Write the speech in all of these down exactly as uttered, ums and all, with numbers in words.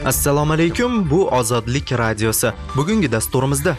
Assalomu alaykum, bu Ozodlik radiosi. Bugungi dasturimizda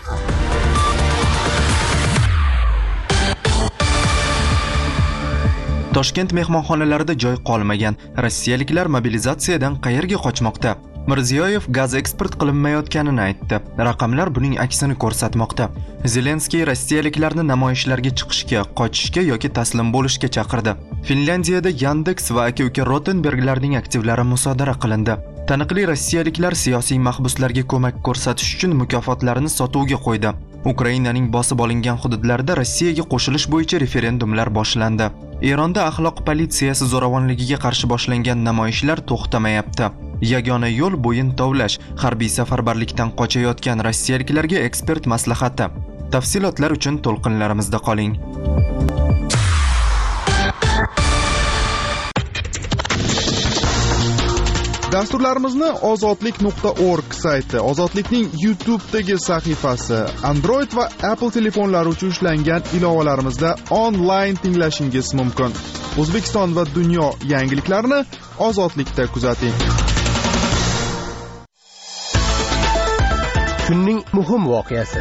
Toshkent mehmonxonalarida joy qolmagan rossiyaliklar mobilizatsiyadan qayerga qochmoqda? Mirziyoyev gaz eksport qilinmayotganini aytdi. Raqamlar buning aksini ko'rsatmoqda. Zelenskiy rossiyaliklarni namoyishlarga chiqishga, qochishga yoki taslim bo'lishga chaqirdi. Finlyandiyada Yandex va aka-uka Rotenberglarning aktivlari musodara qilindi. Taniqli rossiyaliklar siyosiy mahbuslarga ko'mak ko'rsatish uchun mukofotlarini sotuvga qo'ydi. Ukrainaning bosib olingan hududlarida Rossiyaga qo'shilish bo'yicha referendumlar boshlandi. Eronda axloq politsiyasi zo'ravonligiga qarshi boshlangan namoyishlar to'xtamayapti. Yagona yo'l bo'yin tovlash, harbiy safarbarlikdan qochayotgan rossiyaliklarga ekspert maslahati. Tafsilotlar uchun to'lqinlarimizda qoling. Dasturlarimizni ozodlik nuqta org sayti, Ozodlikning YouTube'dagi sahifasi, Android va Apple telefonlari uchun ishlangan ilovalarimizda onlayn tinglashingiz mumkin. O'zbekiston va dunyo yangiliklarini Ozodlikda kuzating. Kunning muhim voqeasi.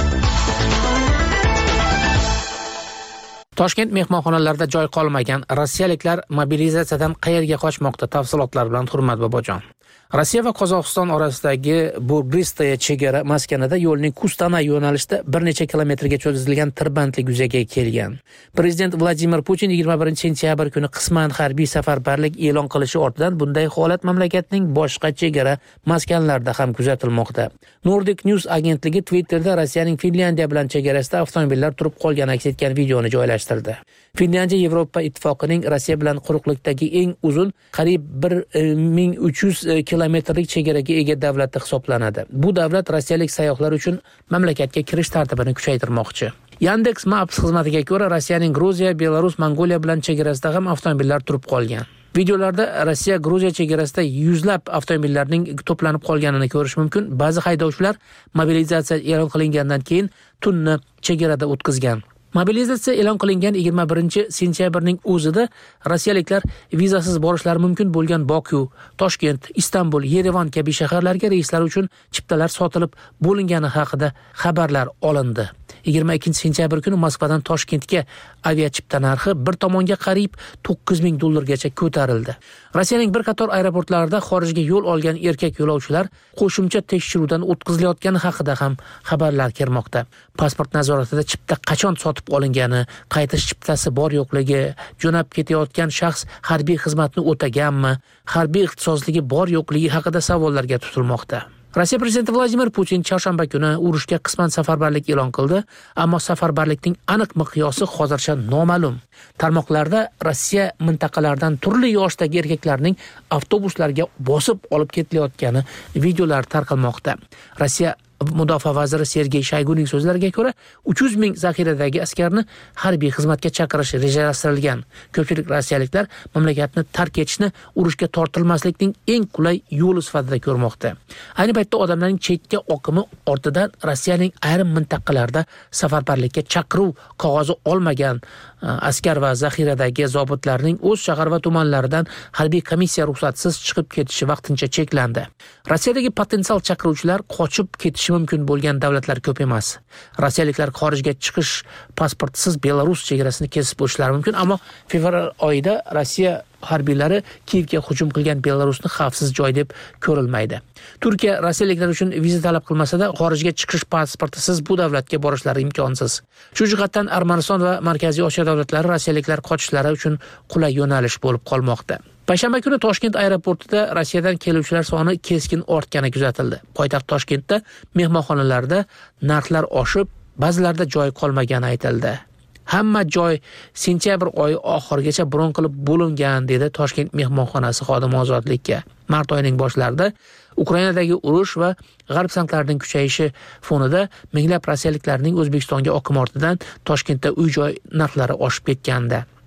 Toshkent mehmonxonalarida joy qolmagan rossiyaliklar mobilizatsiyadan qayerga qochmoqda? Tafsilotlar bilan Hurmat Bobojon. Rossiya va Qozog'iston orasidagi Burgistaya chegara maskanida yo'lning Kustana yo'nalishida bir necha kilometrga cho'zilgan tirbandlik yuzaga kelgan. Prezident Vladimir Putin yigirma birinchi sentyabr kuni qisman harbiy safarbarlik e'lon qilishi ortidan bunday holat mamlakatning boshqa chegara maskanlarida ham kuzatilmoqda. Nordic News agentligi Twitterda Rossiyaning Finlyandiya bilan chegarasida avtomobillar turib qolgani aks etgan videoni joylashtirdi. Finlyandiya Yevropa ittifoqining Rossiya bilan quruqlikdagi eng uzun, qariyb bir ming uch yuz kilometrlik chegaraga ega davlat hisoblanadi. Bu davlat rossiyalik sayyohlar uchun mamlakatga kirish tartibini kuchaytirmoqchi. Yandex Maps xizmatiga ko'ra, Rossiyaning Gruziya, Belarus, Mongoliya bilan chegarasida ham avtomobillar turib qolgan. Videolarda Rossiya Gruziya chegarasida yuzlab avtomobillarning to'planib qolganini ko'rish mumkin. Ba'zi haydovchilar mobilizatsiya e'lon qilingandan keyin tunni chegarada o'tkazgan. Mobilizatsiya e'lon qilingan yigirma birinchi sentyabrning o'zida rossiyaliklar vizasiz borishlari mumkin bo'lgan Boku, Toshkent, Istanbul, Yerevan kabi shaharlarga reyslar uchun chiptalar sotilib bo'lingani haqida xabarlar olindi. yigirma ikkinchi sentyabr kuni Moskvadan Toshkentga aviachipta narxi bir tomonga qariyb to'qqiz ming dollargacha ko'tarildi. Rossiyaning bir qator aeroportlarida xorijga yo'l olgan erkak yo'lovchilar qo'shimcha tekshiruvdan o'tkazilayotgani haqida ham xabarlar kelmoqda. Pasport nazoratida chipta qachon sotib olingani, qaytish chiptasi bor yo'qligi, jo'nab ketayotgan shaxs harbiy xizmatni o'taganmi, harbiy ixtisosligi bor yo'qligi haqida savollarga tutilmoqda. Rossiya prezidenti Vladimir Putin chorshanba kuni urushga qisman safarbarlik e'lon qildi, ammo safarbarlikning aniq miqyosi hozircha noma'lum. Tarmoqlarda Rossiya mintaqalaridan turli yoshdagi erkaklarning avtobuslarga bosib olib ketilayotgani videolar tarqalmoqda. Rossiya Mudofaa vaziri Sergey Shoyguning so'zlariga ko'ra, uch yuz ming zaxiradagi askarni harbiy xizmatga chaqirish rejalashtirilgan. Ko'pchilik rossiyaliklar mamlakatni tark etishni urushga tortilmaslikning eng qulay yo'li sifatida ko'rmoqda. Ayni paytda odamlarning chekka oqimi ortidan Rossiyaning ayrim mintaqalarida safarbarlikka chaqiruv qog'ozi olmagan askar va zaxiradagi zobitlarning o'z shahar va tumanlaridan harbiy komissiya ruxsatsiz chiqib ketishi vaqtincha cheklandi. Rossiyadagi potensial chaqiruvchilar qochib ketishi mumkin bo'lgan davlatlar ko'p emas. Rossiyaliklar xorijga chiqish pasportsiz Belarus chegarasini kesib o'tishlari mumkin, ammo fevral oyida Rossiya harbiylari Kiyevga hujum qilgan Belarusni xavfsiz joy deb ko'rilmaydi. Turkiya rossiyaliklar uchun viza talab qilmasa-da, xorijga chiqish pasportisiz bu davlatga borishlari imkonsiz. Shu jihatdan Armaniston va Markaziy Osiyo davlatlari rossiyaliklar qochishlari uchun qulay yo'nalish bo'lib qolmoqda. Payshanba kuni Toshkent aeroportida Rossiyadan keluvchilar soni keskin ortgani kuzatildi. Poytaxt Toshkentda mehmonxonalarda narxlar oshib, ba'zilarida joy qolmagani aytildi. Hamma joy sentyabr oyi oxirigacha bron qilib bo'lingan, dedi Toshkent mehmonxonasi xodimi Ozodlikka. Mart oyining boshlarida Ukrainadagi urush va g'arb sanklarining kuchayishi fonida minglab rossiyaliklarning O'zbekistonga oqimi ortidan Toshkentda uy-joy narxlari oshib ketgandi.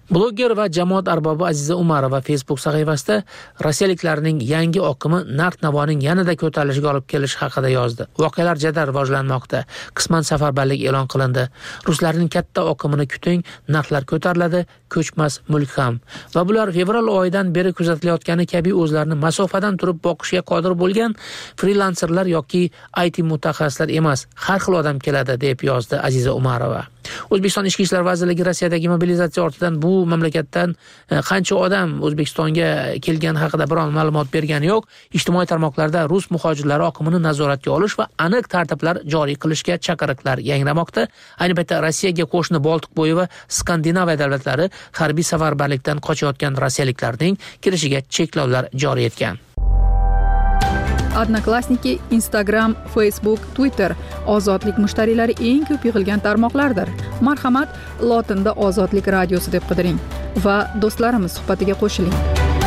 Bloger va jamoat arbobi Aziza Umarova Facebook sahifasida rossiyaliklarning yangi oqimi narx-navoning yanada ko'tarilishiga olib kelishi haqida yozdi. Voqealar jadal rivojlanmoqda. Qisman safarbarlik e'lon qilindi. Ruslarning katta oqimini kuting, narxlar ko'tariladi, ko'chmas mulk ham. Va bular fevral oyidan beri kuzatilayotgani kabi o'zlarini masofadan turib boqishga qodir bo'lgan frilanserlar yoki I T mutaxassislar emas, har xil odam keladi, deb yozdi Aziza Umarova. O'zbekiston Ichki ishlar vazirligi Rossiyadagi mobilizatsiya ortidan bu mamlakatdan qancha odam O'zbekistonga kelgani haqida biron ma'lumot bergani yo'q. Ijtimoiy tarmoqlarda rus muhojirlari oqimini nazoratga olish va aniq tartiblar joriy qilishga chaqiriqlar yangramoqda. Ayni paytda Rossiyaga qo'shni Boltiqbo'yi va Skandinaviya davlatlari harbiy safarbarlikdan qochayotgan rossiyaliklarning kirishiga cheklovlar joriy etgan. Odnoklassniki, Instagram, Facebook, Twitter ozodlik mushtariylari eng ko'p yig'ilgan tarmoqlardir. Marhamat, lotinda Ozodlik radiosi deb qidiring va do'stlarimiz suhbatiga qo'shiling.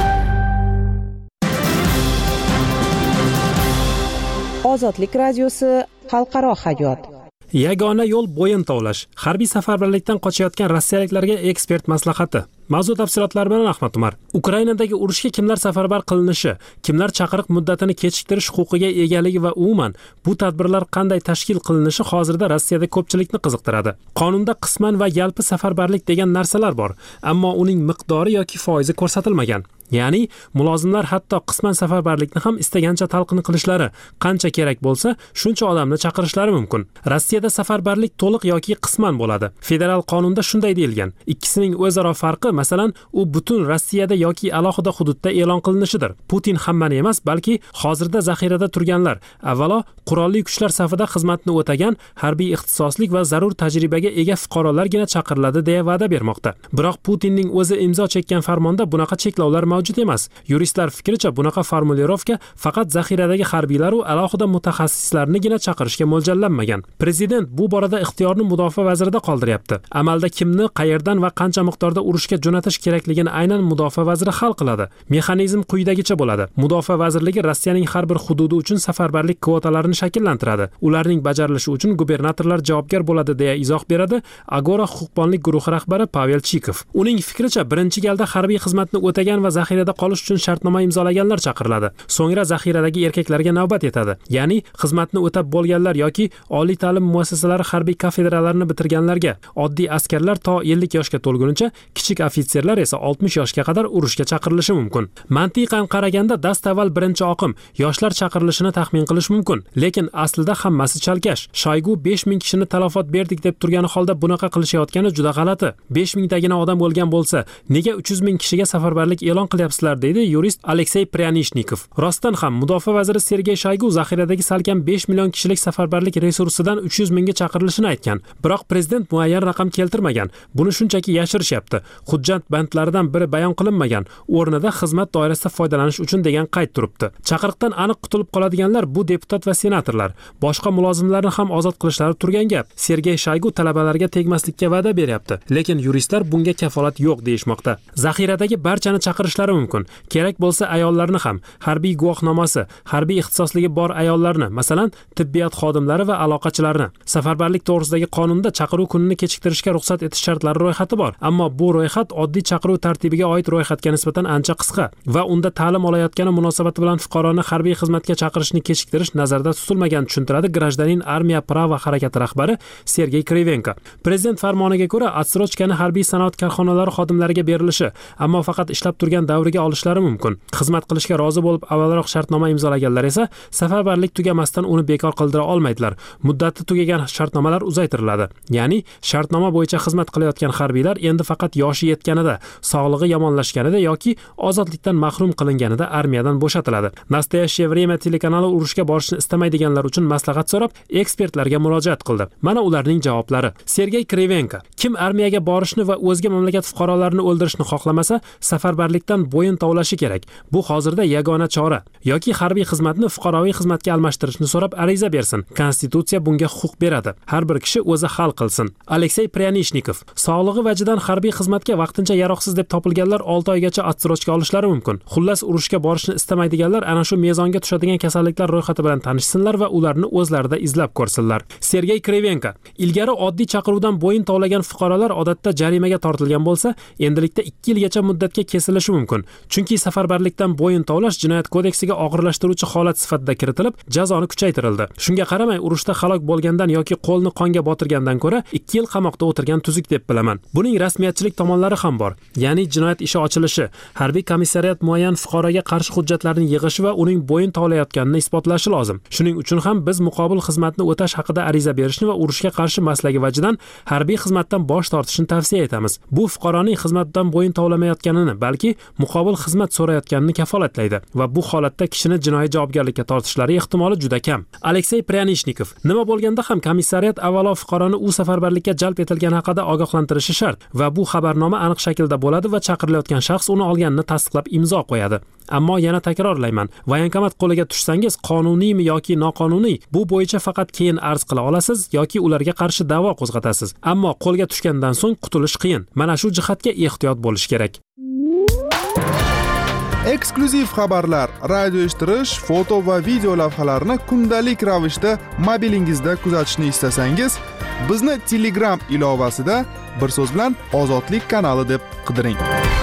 Ozodlik radiosi xalqaro hayot. Yagona yo'l bo'yin tovlash. Harbiy safarbarlikdan qochayotgan rossiyaliklarga ekspert maslahati. Mavzu tafsilotlari bilan Ahmad Umar. Ukrainadagi urushga kimlar safarbar qilinishi, kimlar chaqiriq muddatini kechiktirish huquqiga egaligi va umuman bu tadbirlar qanday tashkil qilinishi hozirda Rossiyada ko'pchilikni qiziqtiradi. Qonunda qisman va yalpi safarbarlik degan narsalar bor, ammo uning miqdori yoki foizi ko'rsatilmagan. Ya'ni mulozimlar hatto qisman safarbarlikni ham istagancha talqin qilishlari, qancha kerak bo'lsa, shuncha odamni chaqirishlari mumkin. Rossiyada safarbarlik to'liq yoki qisman bo'ladi. Federal qonunda shunday deyilgan. Ikkisining o'zaro farqi, masalan, u butun Rossiyada yoki alohida hududda e'lon qilinishidir. Putin hammani emas, balki hozirda zaxirada turganlar, avvalo qurolli kuchlar safida xizmatni o'tagan, harbiy ixtisoslik va zarur tajribaga ega fuqarolargina chaqiriladi deya va'da bermoqda. Biroq Putinning o'zi imzo chekkan farmonda bunaqa cheklovlar mavjud emas. Yuristlar fikricha bunaqa formulirovka faqat zaxiradagi harbiylar va alohida mutaxassislarnigina chaqirishga mo'ljallanmagan. Prezident bu borada ixtiyorni mudofaa vazirida qoldiryapti. Amalda kimni, qayerdan va qancha miqdorda urushga jo'natish kerakligini aynan mudofaa vaziri hal qiladi. Mexanizm quyidagicha bo'ladi. Mudofaa vazirligi Rossiyaning har bir hududi uchun safarbarlik kvotalarini shakllantiradi. Ularning bajarilishi uchun gubernatorlar javobgar bo'ladi deya izoh beradi Agora huquqbonlik guruhi rahbari Pavel Chikov. Uning fikricha, birinchi galda harbiy xizmatni o'tagan va zaxirada qolish uchun shartnoma imzolaganlar chaqiriladi. So'ngra zaxiradagi erkaklarga navbat yetadi. Ya'ni xizmatni o'tab bo'lganlar yoki oliy ta'lim muassasalari harbiy kafedralarini bitirganlarga, oddiy askarlar to ellik yoshga to'lgunicha, kichik ofitserlar esa oltmish yoshga qadar urushga chaqirilishi mumkin. Mantiqan qaraganda dastavval birinchi oqim yoshlar chaqirilishini taxmin qilish mumkin, lekin aslida hammasi chalkash. Shoygu besh ming kishini talafot berdik deb turgani holda bunaqa qilishayotgani juda g'alati. besh ming tagina odam bo'lgan bo'lsa, nega uch yuz ming kishiga safarbarlik e'lon qilyapsizlar, deydi yurist Aleksey Pryanishnikov. Rostdan ham mudofaa vaziri Sergey Shoygu zaxiradagi salkam besh million kishilik safarbarlik resursidan uch yuz mingga chaqirilishini aytgan. Biroq prezident muayyan raqam keltirmagan. Buni shunchaki yashirishyapti. Hujjat bandlaridan biri bayon qilinmagan. O'rnida xizmat doirasida foydalanish uchun degan qayd turibdi. Chaqiriqdan aniq qutulib qoladiganlar bu deputat va senatorlar. Boshqa mulozimlarni ham ozod qilishlari turgan gap. Sergey Shoygu talabalarga tegmaslikka va'da beryapti, lekin yuristlar bunga kafolat yo'q deyishmoqda. Zaxiradagi barchani chaqirishlari mumkin. Kerak bo'lsa ayollarni ham, harbiy guvohnomasi, harbiy ixtisosligi bor ayollarni, masalan, tibbiyot xodimlari va aloqachilarni. Safarbarlik to'g'risidagi qonunda chaqiruv kunini kechiktirishga ruxsat etish shartlari ro'yxati bor, ammo bu ro'yxat oddiy chaqiruv tartibiga oid ro'yxatga nisbatan ancha qisqa va unda ta'lim olayotgani munosabati bilan fuqaroni harbiy xizmatga chaqirishni kechiktirish nazarda tutilmagan, tushuntiradi Grajdanin Armiya Prava harakati rahbari Sergey Krivenko. Prezident farmoniga ko'ra, отсрочкani harbiy sanoat korxonalari xodimlariga berilishi, ammo faqat ishlab turgan davriga olishlari mumkin. Xizmat qilishga rozi bo'lib avvalroq shartnoma imzolaganlar esa safarbarlik tugamasdan uni bekor qildira olmaydilar. Muddati tugagan shartnomalar uzaytiriladi. Ya'ni shartnoma bo'yicha xizmat qilayotgan harbiylar endi faqat yoshi yetganida, sog'lig'i yomonlashganida yoki ozodlikdan mahrum qilinganida armiyadan bo'shatiladi. Nastoyashye время telekanali urushga borishni istamaydiganlar uchun maslahat so'rab, ekspertlarga murojaat qildi. Mana ularning javoblari. Sergey Krivenko: kim armiyaga borishni va o'zga mamlakat fuqarolarini o'ldirishni xohlamasa, safarbarlikdan bo'yin tovlashi kerak. Bu hozirda yagona chora. Yoki harbiy xizmatni fuqaroviy xizmatga almashtirishni so'rab ariza bersin. Konstitutsiya bunga huquq beradi. Har bir kishi o'zi hal qilsin. Aleksey Pryanishnikov: sog'lig'i vajidan harbiy xizmatga vaqtincha yaroqsiz deb topilganlar olti oygacha отсрочка olishlari mumkin. Xullas, urushga borishni istamaydiganlar ana shu mezonga tushadigan kasalliklar ro'yxati bilan tanishsinlar va ularni o'zlarida izlab ko'rsinlar. Sergey Krivenko: ilgari oddiy chaqiruvdan bo'yin tovlagan fuqarolar odatda jarimaga tortilgan bo'lsa, endilikda ikki yilgacha muddatga kesilishi mumkin. Chunki safarbarlikdan bo'yin tovlash jinoyat kodeksiga og'irlashtiruvchi holat sifatida kiritilib, jazoni kuchaytirildi. Shunga qaramay, urushda halok bo'lgandan yoki qo'lni qonga botirgandan ko'ra ikki yil qamoqda o'tirgan tuzuk deb bilaman. Buning rasmiyatchilik tomonlari ham bor. Ya'ni jinoyat ishi ochilishi, harbiy komissariyat muayyan fuqaroga qarshi hujjatlarni yig'ishi va uning bo'yin tovlayotganini isbotlashi lozim. Shuning uchun ham biz muqobil xizmatni o'tash haqida ariza berishni va urushga qarshi maslagi vajidan harbiy xizmatdan bosh tortishni tavsiya etamiz. Bu fuqaroning xizmatdan bo'yin tovlamayotganini, balki muqobil xizmat so'rayotganini kafolatlaydi va bu holatda kishini jinoiy javobgarlikka tortishlari ehtimoli juda kam. Aleksey Pryanishnikov: nima bo'lganda ham komissariyat avvalo fuqaroni u safarbarlikka jalb etilgani haqida ogohlantirishi shart va bu xabarnoma aniq shaklda bo'ladi va chaqirilayotgan shaxs uni olganini tasdiqlab imzo qo'yadi. Ammo yana takrorlayman, voyankomat qo'liga tushsangiz, qonuniymi yoki noqonuniy, bu bo'yicha faqat keyin arz qila olasiz yoki ularga qarshi da'vo qo'zg'atasiz. Ammo qo'lga tushgandan so'ng qutulish qiyin. Mana shu jihatga ehtiyot bo'lish kerak. Eksklyuziv xabarlar, radio eshittirish, foto va video lavhalarni kundalik ravishda mobilingizda kuzatishni istasangiz, bizni Telegram ilovasida bir so'z bilan Ozodlik kanali deb qidiring.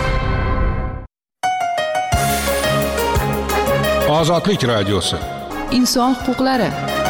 Ozodlik radiosi. Inson huquqlari.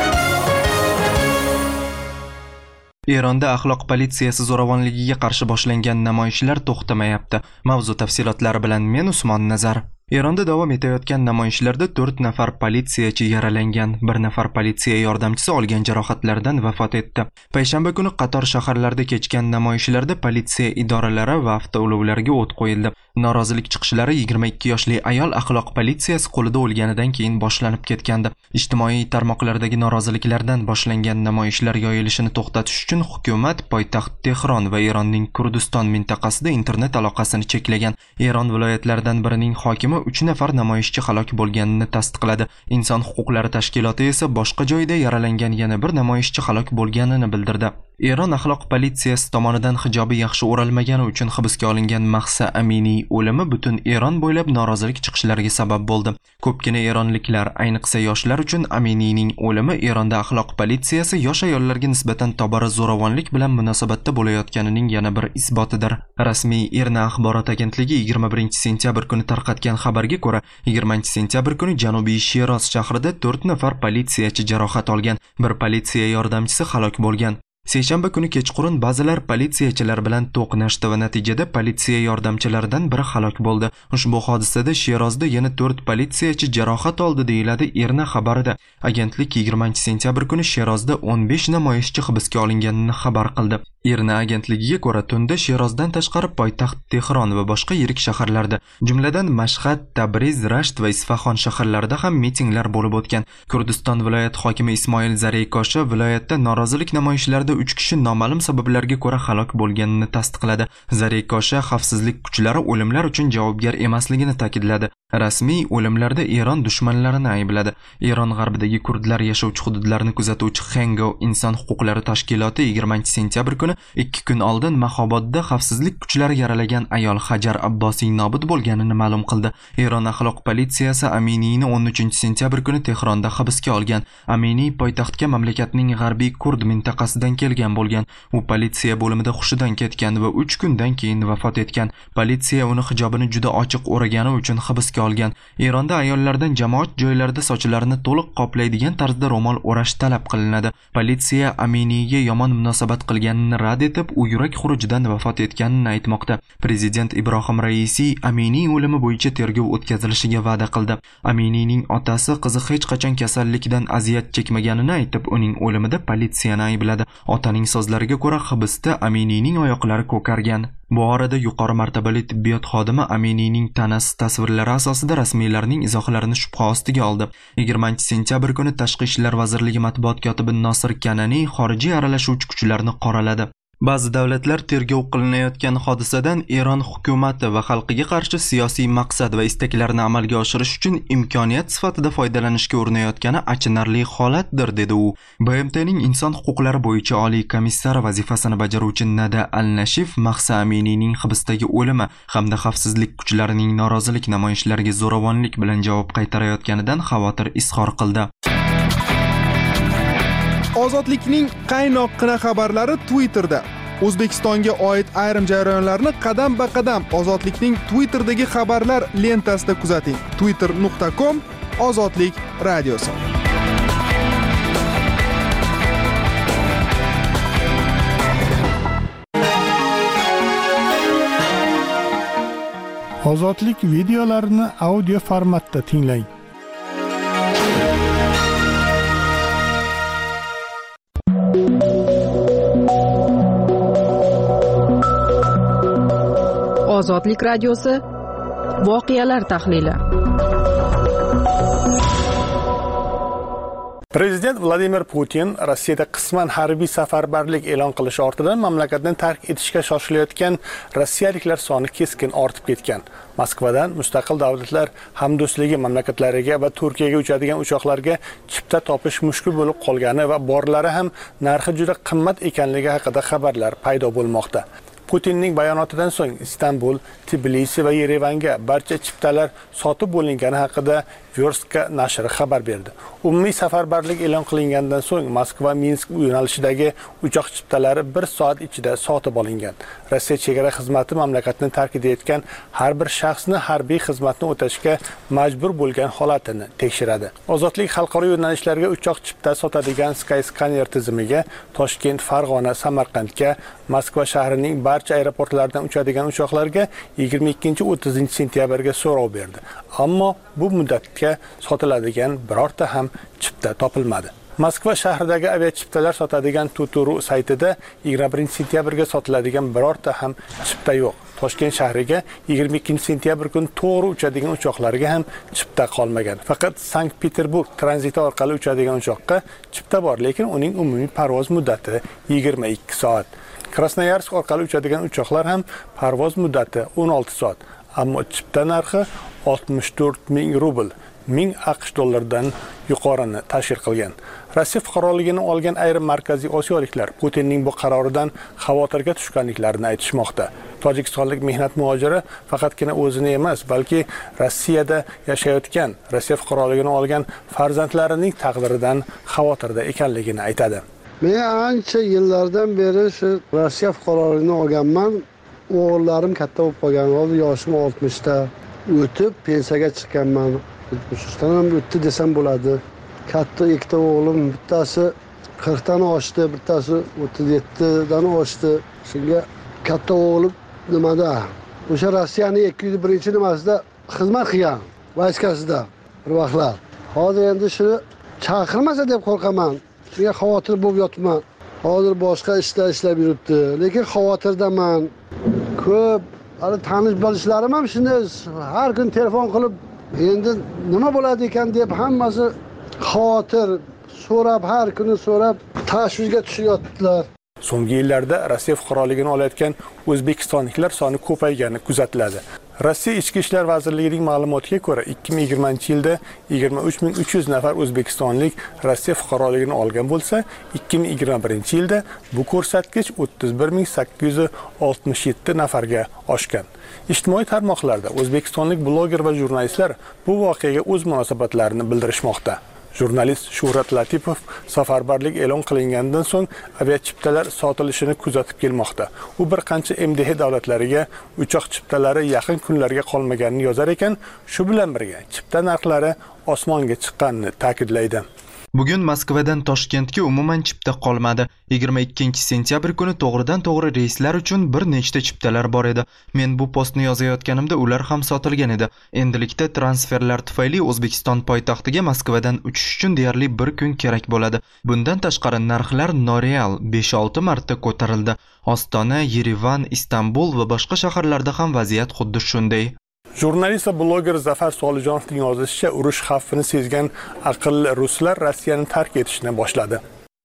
Eronda axloq politsiyasi zo'ravonligiga qarshi boshlangan namoyishlar to'xtamayapti. Mavzu tafsilotlari bilan men Usmon Nazar. Eronda davom etayotgan namoyishlarda to'rt nafar politsiyachi yaralangan, bir nafar politsiya yordamchisi olgan jarohatlardan vafot etdi. Payshanba kuni qator shaharlarda kechgan namoyishlarda politsiya idoralari va avtoulovlarga o't qo'yildi. Norozilik chiqishlari yigirma ikki yoshli ayol axloq politsiyasi qo'lida o'lganidan keyin boshlanib ketgandi. Ijtimoiy tarmoqlardagi noroziliklardan boshlangan namoyishlar yoyilishini to'xtatish uchun hukumat poytaxt Tehron va Eronning Kurdiston mintaqasida internet aloqasini cheklagan. Eron viloyatlaridan birining hokimi uch nafar namoyishchi halok bo'lganini tasdiqladi. Inson huquqlari tashkiloti esa boshqa joyda yaralangan yana bir namoyishchi halok bo'lganini bildirdi. Eron axloq politsiyasi tomonidan hijobi yaxshi o'ralmagani uchun hibsga olingan Mahsa Aminiy o'limi butun Eron bo'ylab norozilik chiqishlariga sabab bo'ldi. Ko'pgina eronliklar, ayniqsa yoshlar uchun Aminiyning o'limi Eronda axloq politsiyasi yosh ayollarga nisbatan tobora zo'ravonlik bilan munosabatda bo'layotganining yana bir isbotidir. Rasmiy Irna axborot agentligi yigirma birinchi sentyabr kuni tarqatgan xabarga ko'ra, yigirmanchi sentyabr kuni Janubiy Shiroz shahrida to'rt nafar politsiyachi jarohat olgan, bir politsiya yordamchisi halok bo'lgan. Seshanba kuni kechqurun ba'zilar politsiyachilar bilan to'qnashdi va natijada politsiya yordamchilaridan biri halok bo'ldi. Ushbu hodisada Shirozda yana to'rt politsiyachi jarohat oldi deyiladi Irna xabarida. Agentlik yigirmanchi sentyabr kuni Shirozda o'n besh namoyishchi hibsga olinganini xabar qildi. Irna agentligiga ko'ra, tunda Shirozdan tashqari poytaxt Tehron va boshqa yirik shaharlarda, jumladan Mashhad, Tabriz, Rasht va Isfahon shaharlarida ham mitinglar bo'lib o'tgan. Kurdiston viloyat hokimi Ismoil Zareykosha viloyatda norozilik namoyishlarida uch kishi noma'lum sabablarga ko'ra halok bo'lganini tasdiqladi. Zareykosha xavfsizlik kuchlari o'limlar uchun javobgar emasligini ta'kidladi. Rasmiy o'limlarda Eron dushmanlarini aybladi. Eron g'arbidagi kurdlar yashovchi hududlarni kuzatuvchi Hengo inson huquqlari tashkiloti yigirmanchi sentyabr kuni ikki kun oldin Mahobodda xavfsizlik kuchlari yaralagan ayol Hajar Abbosiy nobud bo'lganini ma'lum qildi. Eron axloq politsiyasi Aminiyni o'n uchinchi sentyabr kuni Tehronda hibsga olgan. Aminiy poytaxtga mamlakatning g'arbiy kurd mintaqasidan kelgan bo'lgan. U politsiya bo'limida hushidan ketgan va uch kundan keyin vafot etgan. Politsiya uni hijobini juda ochiq o'ragani uchun hibsga olgan. Eronda ayollardan jamoat joylarida sochlarini to'liq qoplaydigan tarzda ro'mol o'rash talab qilinadi. Politsiya Aminiyga yomon munosabat qilganini rad etib, u yurak xurujidan vafot etganini aytmoqda. Prezident Ibrohim Raisi Aminiy o'limi bo'yicha tergov o'tkazilishiga va'da qildi. Aminiyning otasi qizi hech qachon kasallikdan aziyat chekmaganini aytib, uning o'limida politsiyani aybladi. Otaning so'zlariga ko'ra, hibsda Aminiyning oyoqlari ko'kargan. Bu orada yuqori martabali tibbiyot xodimi Aminiyning tanasi tasvirlari asosida rasmiylarning izohlarini shubha ostiga oldi. yigirmanchi sentyabr kuni Tashqi ishlar vazirligi matbuot kotibi Nosir Kanani xorijiy aralashuvchi kuchlarni qoraladi. Ba'zi davlatlar tergov qilinayotgan hodisadan Eron hukumati va xalqiga qarshi siyosiy maqsad va istaklarni amalga oshirish uchun imkoniyat sifatida foydalanishga urinayotgani achinarli holatdir, dedi u. B M T'ning inson huquqlari bo'yicha oliy komissari vazifasini bajaruvchi Nada Al-Nashif Mahsa Aminiyning hibsdagi o'limi hamda xavfsizlik kuchlarining norozilik namoyishlariga zo'ravonlik bilan javob qaytarayotganidan xavotir izhor qildi. Ozodlikning qaynoqqina xabarlari Twitterda. O'zbekistonga oid ayrim jarayonlarni qadam-ba-qadam Ozodlikning Twitterdagi xabarlar lentasida kuzating. twitter nuqta com Ozodlik radiosi. Ozodlik videolarini audio formatda tinglang. Ozodlik radiosi voqealar tahlili. Prezident Vladimir Putin Rossiyada qisman harbiy safarbarlik e'lon qilishi ortidan mamlakatni tark etishga shoshilayotgan rossiyaliklar soni keskin ortib ketgan. Moskvadan mustaqil davlatlar hamdo'stligi mamlakatlariga va Turkiyaga uchadigan uchoqlarga chipta topish mushkul bo'lib qolgani va borlari ham narxi juda qimmat ekanligi haqida xabarlar paydo bo'lmoqda. Putinning bayonotidan so'ng Istanbul, Tbilisi va Yerevanga barcha chiptalar sotib bo'lingani haqida Verska nashri xabar berdi. Umumiy safarbarlik e'lon qilingandan so'ng Moskva-Minsk yo'nalishidagi uchoq chiptalari bir soat ichida sotib olingan. Rossiya chegara xizmati mamlakatni tark etayotgan har bir shaxsni harbiy xizmatni o'tashga majbur bo'lgan holatini tekshiradi. Ozodlik xalqaro yo'nalishlarga uchoq chipta sotadigan Skyscanner tizimiga Toshkent, Farg'ona, Samarqandga, Moskva shahrining barcha aeroportlaridan uchadigan uchoqlarga yigirma ikkinchi o'ttizinchi sentyabrga so'rov berdi. Ammo bu muddatga sotiladigan birorta ham chipta topilmadi. Moskva shahridagi aviachiptalar sotadigan Tuturu saytida yigirma birinchi sentyabrga sotiladigan birorta ham chipta yo'q. Toshkent shahriga yigirma ikkinchi sentyabr kuni to'g'ri uchadigan uchoqlarga ham chipta qolmagan. Faqat Sankt-Peterburg tranziti orqali uchadigan uchoqqa chipta bor, lekin uning umumiy parvoz muddati yigirma ikki soat. Krasnoyarsk orqali uchadigan uchoqlar ham parvoz muddati o'n olti soat. Ammo chipta narxi oltmish to'rt ming rubl, ming AQSh dollaridan yuqorini tashkil qilgan. Rossiya fuqaroligini olgan ayrim markaziy osiyoliklar Putinning bu qaroridan xavotirga tushganliklarini aytishmoqda. Tojikistonlik mehnat muhojiri faqatgina o'zini emas, balki Rossiyada yashayotgan, Rossiya fuqaroligini olgan farzandlarining taqdiridan xavotirda ekanligini aytadi. Men ancha yillardan beri shu Rossiya fuqaroligini olganman. O'g'illarim katta bo'lib qolgan. Hozir yoshim oltmishda. O'tib pensiyaga chiqqanman. Shundan ham o'tdi desam bo'ladi. Katta ikkita o'g'lim, bittasi qirqdan oshdi, bittasi o'ttiz yettidan oshdi. Shunga katta o'g'lim nimada? O'sha Rossiyaning ikki yuz birinchi nimasida xizmat qilgan, vayskasida bir vaqtlar. Hozir endi shuni chaqirmasa deb qo'rqaman. Shunga xavotir bo'lib yotibman. Hozir boshqa ishlar ishlab yuribdi, lekin xavotirdaman. Ko'p hali tanish bilishlarim ham shunday har kun telefon qilib, endi nima bo'ladi ekan deb hammasi xavotir so'rab, har kuni so'rab tashvishga tushyaptilar. So'nggi yillarda Rossiya fuqaroligini olayotgan o'zbekistonliklar soni ko'paygani kuzatiladi. Rossiya Ichki ishlar vazirligining ma'lumotiga ko'ra, ikki ming yigirmanchi yilda yigirma uch ming uch yuz nafar o'zbekistonlik Rossiya fuqaroligini olgan bo'lsa, ikki ming yigirma birinchi yilda bu ko'rsatkich o'ttiz bir ming sakkiz yuz oltmish yetti nafarga oshgan. Ijtimoiy tarmoqlarda o'zbekistonlik bloger va jurnalistlar bu voqeaga o'z munosabatlarini bildirishmoqda. Jurnalist Shuhrat Latipov safarbarlik e'lon qilingandan so'ng aviachiptalar sotilishini kuzatib kelmoqda. U bir qancha M D H davlatlariga uchoq chiptalari yaqin kunlarga qolmaganini yozar ekan, shu bilan birga chipta narxlari osmonga chiqqanini ta'kidlaydi. Bugun Moskvadan Toshkentga umuman chipta qolmadi. yigirma ikkinchi sentyabr kuni to'g'ridan to'g'ri reyslar uchun bir nechta chiptalar bor edi. Men bu postni yozayotganimda ular ham sotilgan edi. Endilikda transferlar tufayli O'zbekiston poytaxtiga Moskvadan uchish uchun deyarli bir kun kerak bo'ladi. Bundan tashqari narxlar noreal besh olti marta ko'tarildi. Ostona, Yerevan, Istanbul va boshqa shaharlarda ham vaziyat xuddi shunday. Jurnalist va bloger Zafar Solijonovning yozishicha, urush xavfini sezgan aqlli ruslar Rossiyani tark etishni boshladi.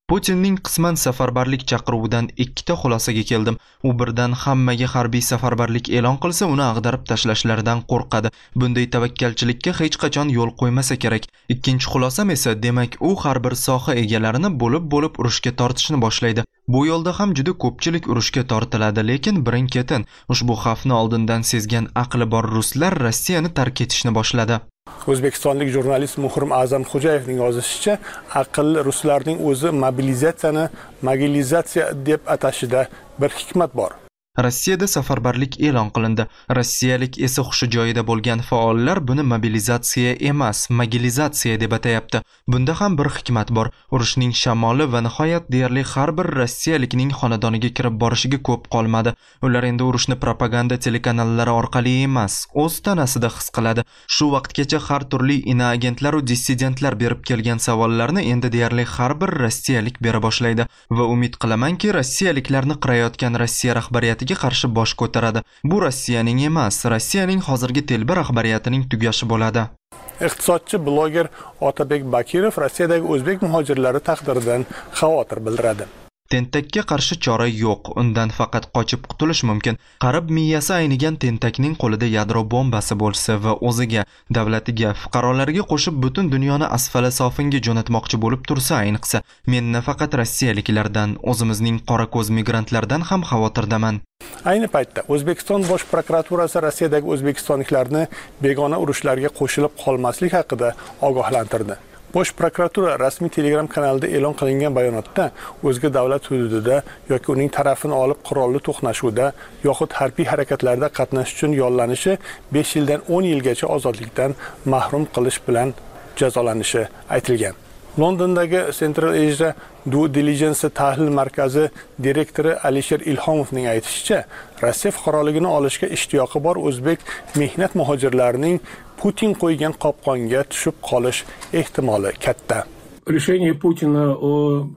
Putinning qisman safarbarlik chaqiruvidan ikkita xulosaga keldim. U birdan hammaga harbiy safarbarlik e'lon qilsa, uni ag'darib tashlashlaridan qo'rqadi. Bunday tavakkalchilikka hech qachon yo'l qo'ymasa kerak. Ikkinchi xulosam esa, demak, u har bir soha egalarini bo'lib-bo'lib urushga tortishni boshlaydi. Bu yo'lda ham juda ko'pchilik urushga tortiladi, lekin birin-ketin ushbu xavfni oldindan sezgan aqli bor ruslar Rossiyani tark etishni boshladi. O'zbekistonlik jurnalist Muhrim A'zamxo'jayevning yozishicha, aqlli ruslarning o'zi mobilizatsiyani mogilizatsiya deb atashida bir hikmat bor. Rossiyada safarbarlik e'lon qilindi. Rossiyalik esa hushi joyida bo'lgan faollar buni mobilizatsiya emas, mogilizatsiya deb atayapti. Bunda ham bir hikmat bor. Urushning shamoli va nihoyat deyarli har bir rossiyalikning xonadoniga kirib borishiga ko'p qolmadi. Ular endi urushni propaganda telekanallari orqali emas, o'z tanasida his qiladi. Shu vaqtgacha har turli inoagentlar va dissidentlar berib kelgan savollarni endi deyarli har bir rossiyalik bera boshlaydi va umid qilamanki, rossiyaliklarni qirayotgan Rossiya rahbariyati qarshi bosh ko'taradi. Bu Rossiyaning emas, Rossiyaning hozirgi telba rahbariyatining tugashi bo'ladi. Iqtisodchi bloger Otabek Bakirov Rossiyadagi o'zbek muhojirlari taqdiridan xavotir bildiradi. Tentakka qarshi chora yo'q, undan faqat qochib qutulish mumkin. Qarib miyasi aynigan tentakning qo'lida yadro bombasi bo'lsa va o'ziga, davlatiga, fuqarolarga qo'shib butun dunyoni asfala sofinga jo'natmoqchi bo'lib tursa, ayniqsa, men nafaqat rossiyaliklardan, o'zimizning qora ko'z migrantlardan ham xavotirdaman. Ayni paytda O'zbekiston Bosh prokuraturasi Rossiyadagi o'zbekistonliklarni begona urushlarga qo'shilib qolmaslik haqida ogohlantirdi. Bosh prokuratura rasmiy Telegram kanalida e'lon qilingan bayonotda o'zga davlat hududida yoki uning tarafini olib qurolli to'qnashuvda yoxud harbiy harakatlarda qatnashish uchun yollanishi besh yildan o'n yilgacha ozodlikdan mahrum qilish bilan jazolanishi aytilgan. Londondagi Central Asia Due Diligence tahlil markazi direktori Alisher Ilhomovning aytishicha, Rossiya fuqaroligini olishga ishtiyoqi bor o'zbek mehnat muhojirlarining Putin qo'ygan qopqonga tushib qolish ehtimoli katta. Решение Путина о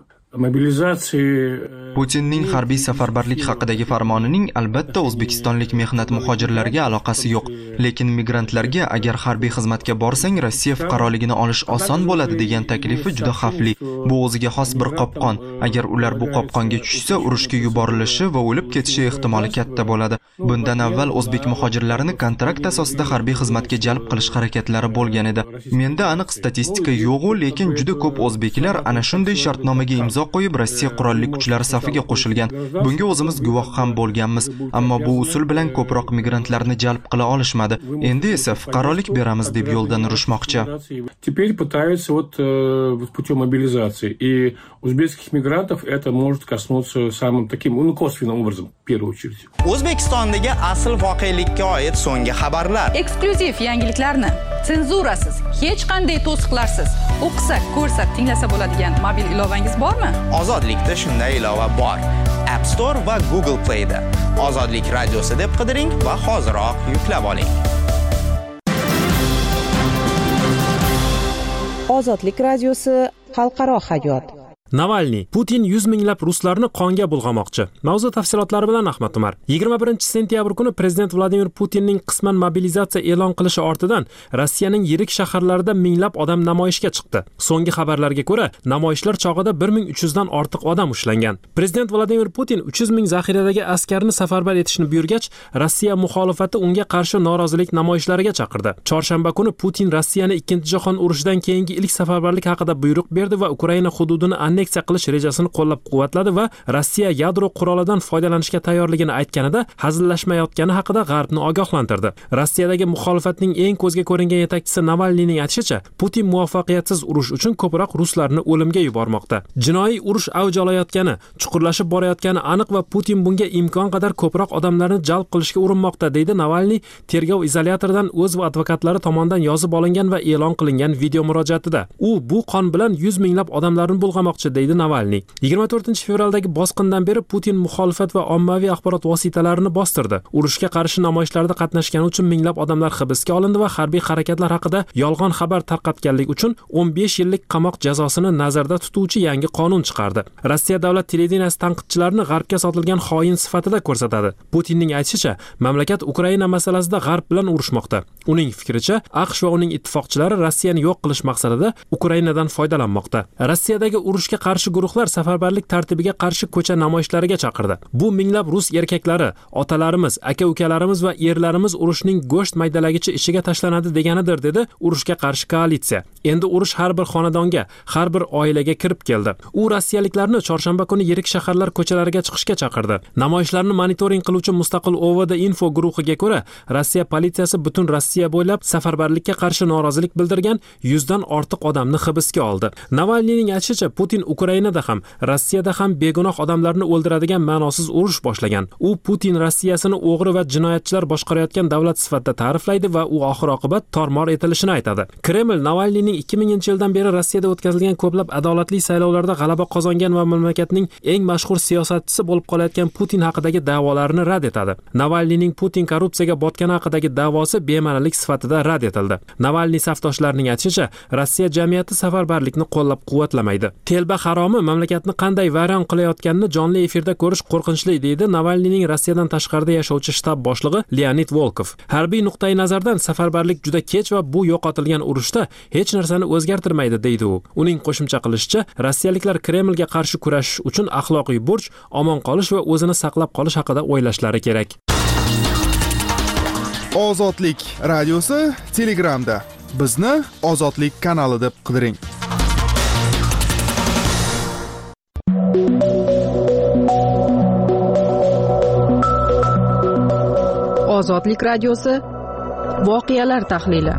Putinning harbiy safarbarlik haqidagi farmonining albatta o'zbekistonlik mehnat muhojirlariga aloqasi yo'q, lekin migrantlarga agar harbiy xizmatga borsang Rossiya fuqaroligini olish oson bo'ladi degan taklifi juda xavfli. Bu o'ziga xos bir qopqon. Agar ular bu qopqonga tushsa, urushga yuborilishi va o'lib ketishi ehtimoli katta bo'ladi. Bundan avval o'zbek muhojirlarini kontrakt asosida harbiy xizmatga jalb qilish harakatlari bo'lgan edi. Menda aniq statistika yo'q, lekin juda ko'p o'zbeklar ana shunday shartnomaga imzo qo'yib Rossiya qurolli kuchlari safiga qo'shilgan. Bunga o'zimiz guvoh ham bo'lganmiz, ammo bu usul bilan ko'proq migrantlarni jalb qila olishmadi. Endi esa fuqarolik beramiz deb yo'ldan urishmoqchi. Теперь пытаются вот вот путем мобилизации. И узбекских мигрантов это может коснуться самым таким, ну, косвенным образом, в первую очередь. O'zbekistondagi asl voqelikka oid so'nggi xabarlar. Eksklyuziv yangiliklarni senzurasiz, hech qanday to'siqlarsiz o'qisak, ko'rsak, tinglasa bo'ladigan mobil ilovangiz bormi? Ozodlikda shunday ilova bor. App Store va Google Play da. Ozodlik radiosi deb qidiring va hoziroq yuklab oling. Ozodlik radiosi xalqaro hayot. Navalniy Putin yuz minglab ruslarni qonga bulg'amoqchi. Mavzu tafsilotlari bilan Ahmad Umar. yigirma birinchi sentyabr kuni prezident Vladimir Putinning qisman mobilizatsiya e'lon qilishi ortidan Rossiyaning yirik shaharlarida minglab odam namoyishga chiqdi. So'nggi xabarlarga ko'ra, namoyishlar chog'ida bir ming uch yuz dan ortiq odam ushlangan. Prezident Vladimir Putin uch yuz ming zaxiradagi askarni safarbar etishni buyurgach, Rossiya muxolifati unga qarshi norozilik namoyishlariga chaqirdi. Chorshanba kuni Putin Rossiyani ikkinchi jahon urushidan keyingi ilk safarbarlik haqida buyruq berdi va Ukraina hududini anneksiya qilish rejasini qo'llab-quvvatladi va Rossiya yadro qurolidan foydalanishga tayyorligini aytganida hazillashmayotgani haqida G'arbni ogohlantirdi. Rossiyadagi muxolifatning eng ko'zga ko'ringan yetakchisi Navalniyning aytishicha, Putin muvaffaqiyatsiz urush uchun ko'proq ruslarni o'limga yubormoqda. Jinoiy urush avj olayotgani, chuqurlashib borayotgani aniq va Putin bunga imkon qadar ko'proq odamlarni jalb qilishga urinmoqda, deydi Navalniy tergov izolyatoridan o'z va advokatlari tomonidan yozib olingan va e'lon qilingan video murojaatida. U bu qon bilan yuz minglab odamlarni bulg'amoqchi, deydi Navalniy. yigirma to'rtinchi fevraldagi bosqindan beri Putin muxolifat va ommaviy axborot vositalarini bostirdi. Urushga qarshi namoyishlarda qatnashgani uchun minglab odamlar hibsga olindi va harbiy harakatlar haqida yolg'on xabar tarqatganlik uchun o'n besh yillik qamoq jazosini nazarda tutuvchi yangi qonun chiqardi. Rossiya davlat televideniyasi tanqidchilarni G'arbga sotilgan xoin sifatida ko'rsatadi. Putinning aytishicha, mamlakat Ukraina masalasida G'arb bilan urushmoqda. Uning fikricha, AQSh va uning ittifoqchilari Rossiyani yo'q qilish maqsadida Ukrainadan foydalanmoqda. Rossiyadagi urushga qarshi guruhlar safarbarlik tartibiga qarshi ko'cha namoyishlariga chaqirdi. Bu minglab rus erkaklari, otalarimiz, aka-ukalarimiz va erlarimiz urushning go'sht maydalagichi ishiga tashlanadi deganidir, dedi urushga qarshi koalitsiya. Endi urush har bir xonadonga, har bir oilaga kirib keldi. U rossiyaliklarni chorshanba kuni yirik shaharlar ko'chalariga chiqishga chaqirdi. Namoyishlarni monitoring qiluvchi mustaqil O V D info guruhiga ko'ra, Rossiya politsiyasi butun Rossiya bo'ylab safarbarlikka qarshi norozilik bildirgan yuzdan ortiq odamni hibsga oldi. Navalniyning aytishicha, Putin Ukrainada ham, Rossiyada ham begunoh odamlarni o'ldiradigan ma'nosiz urush boshlagan. U Putin Rossiyasini o'g'ri va jinoyatchilar boshqarayotgan davlat sifatida ta'riflaydi va u oxir-oqibat tormor etilishini aytadi. Kreml Navalniyning ikki minginchi yildan beri Rossiyada o'tkazilgan ko'plab adolatli saylovlarda g'alaba qozongan va mamlakatning eng mashhur siyosatchisi bo'lib qolayotgan Putin haqidagi da'volarini rad etadi. Navalniyning Putin korrupsiyaga botgani haqidagi da'vosi bema'nilik sifatida rad etildi. Navalniy safdoshlarining aytishicha, Rossiya jamiyati safarbarlikni qo'llab-quvvatlamaydi. Telba haromi mamlakatni qanday vayron qilayotganini jonli efirda ko'rish qo'rqinchli, deydi Navalniyning Rossiyadan tashqarida yashovchi shtab boshlig'i Leonid Volkov. Harbiy nuqtai nazardan safarbarlik juda kech va bu yo'qotilgan urushda hech narsani o'zgartirmaydi, deydi u. Uning qo'shimcha qilishicha, rossiyaliklar Kremlga qarshi kurashish uchun axloqiy burch, omon qolish va o'zini saqlab qolish haqida o'ylashlari kerak. Ozodlik radiosi Telegramda. Bizni Ozodlik kanali deb qidiring. Ozodlik radiosi voqealar tahlili.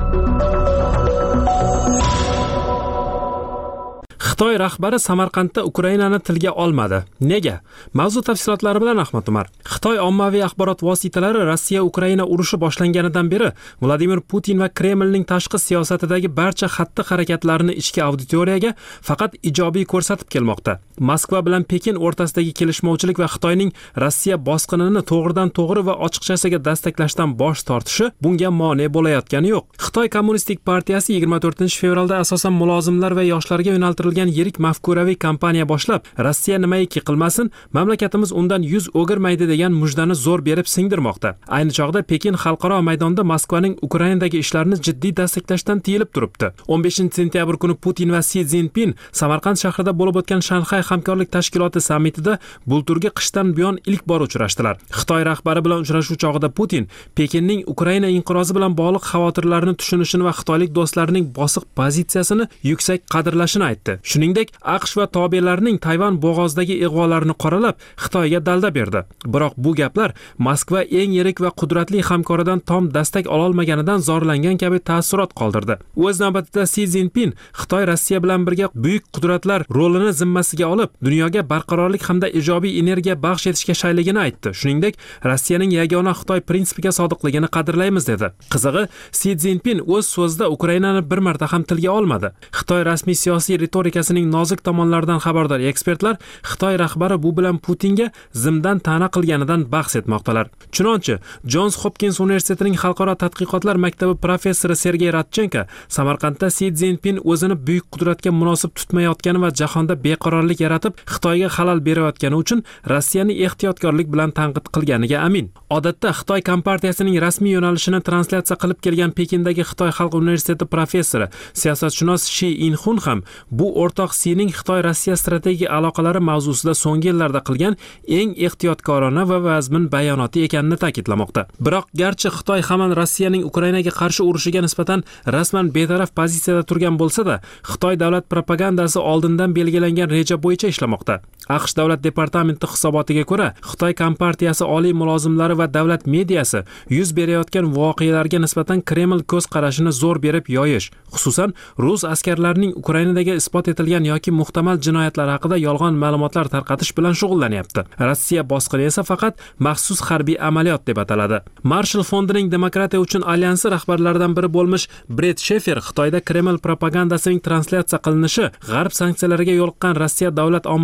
Xitoy rahbari Samarqandda Ukrainani tilga olmadi. Nega? Mavzu tafsilotlari bilan Ahmad Umar. Xitoy ommaviy axborot vositalari Rossiya Ukraina urushi boshlanganidan beri Vladimir Putin va Kremlning tashqi siyosatidagi barcha xatti-harakatlarini ichki auditoriyaga faqat ijobiy ko'rsatib kelmoqda. Moskva bilan Pekin o'rtasidagi kelishmovchilik va Xitoyning Rossiya bosqinini to'g'ridan-to'g'ri va ochiqchasiga dastaklashdan bosh tortishi bunga mane bo'layotgani yo'q. Xitoy Kommunistik partiyasi yigirma to'rtinchi fevralda asosan mulozimlar va yoshlarga yo'naltirilgan yirik mafkuraviy kampaniya boshlab, Rossiya nimaiki qilmasin, mamlakatimiz undan yuz o'girmaydi degan mujdani zo'r berib singdirmoqda. Ayni chog'da Pekin xalqaro maydonda Moskvaning Ukrainadagi ishlarini jiddiy dastaklashdan tiyilib turibdi. o'n beshinchi sentyabr kuni Putin va Si Szinpin Samarqand shahrida bo'lib o'tgan Shanxay hamkorlik tashkiloti sammitida bulturgi qishdan buyon ilk bor uchrashdilar. Xitoy rahbari bilan uchrashuv chog'ida Putin Pekinning Ukraina inqirozi bilan bog'liq xavotirlarni tushunishini va xitoylik do'stlarining bosiq pozitsiyasini yuksak qadrlashini aytdi. Shuningdek, AQSh va tobelarining Tayvan bo'g'ozidagi ig'volarini qoralab, Xitoyga dalda berdi. Biroq bu gaplar Moskva eng yirik va qudratli hamkoridan tom dastak ola olmaganidan zorlangan kabi ta'ssurot qoldirdi. O'z navbatida Si Szinpin Xitoy Rossiya bilan birga buyuk qudratlar rolini zimmasiga olib, dunyoga barqarorlik hamda ijobiy energiya baxsh etishga shayligini aytdi. Shuningdek, Rossiyaning yagona Xitoy prinsipiga sodiqligini qadrlaymiz dedi. Qizig'i, Si Szinpin o'z so'zida Ukrainani bir marta ham tilga olmadi. Xitoy rasmiy siyosiy retorikasining nozik tomonlaridan xabardor ekspertlar Xitoy rahbari bu bilan Putinga zimdan ta'na qilganidan bahs etmoqdalar. Chunonchi, Johns Hopkins universitetining xalqaro tadqiqotlar maktabi professori Sergey Radchenko Samarqandda Si Szinpin o'zini buyuk qudratga munosib tutmayotgani va jahonda beqarorlik yaratib, Xitoyga xalal berayotgani uchun Rossiyani ehtiyotkorlik bilan tanqid qilganiga amin. Odatda Xitoy kompartiyasining rasmiy yo'nalishini translyatsiya qilib kelgan Pekindagi Xitoy Xalq universiteti professori, siyosatshunos Shi Inxun ham bu o'rtoq Sining Xitoy-Rossiya strategik aloqalari mavzusida so'nggi yillarda qilgan eng ehtiyotkorona va vazmin bayonoti ekanini ta'kidlamoqda. Biroq garchi Xitoy hamon Rossiyaning Ukrainaga qarshi urushiga nisbatan rasman betaraf pozitsiyada turgan bo'lsa-da, Xitoy davlat propagandasi oldindan belgilangan reja bo'yicha ishlamoqda. AQSh davlat departamenti hisobotiga ko'ra, Xitoy kompartiyasi oliy mulozimlari va davlat mediyasi yuz berayotgan voqealarga nisbatan Kreml ko'z qarashini zo'r berib yoyish, xususan rus askarlarining Ukrainadagi isbot etilgan yoki muhtamal jinoyatlar haqida yolg'on ma'lumotlar tarqatish bilan shug'ullanyapti. Rossiya bosqini esa faqat maxsus harbiy amaliyot deb ataladi. Marshall fondining demokratiya uchun alyansi rahbarlaridan biri bo'lmish Brett Shefer Xitoyda Kreml propagandasining translyatsiya qilinishi, g'arb sanksiyalariga yo'liqqan Rossiya davlat ommaviy axborot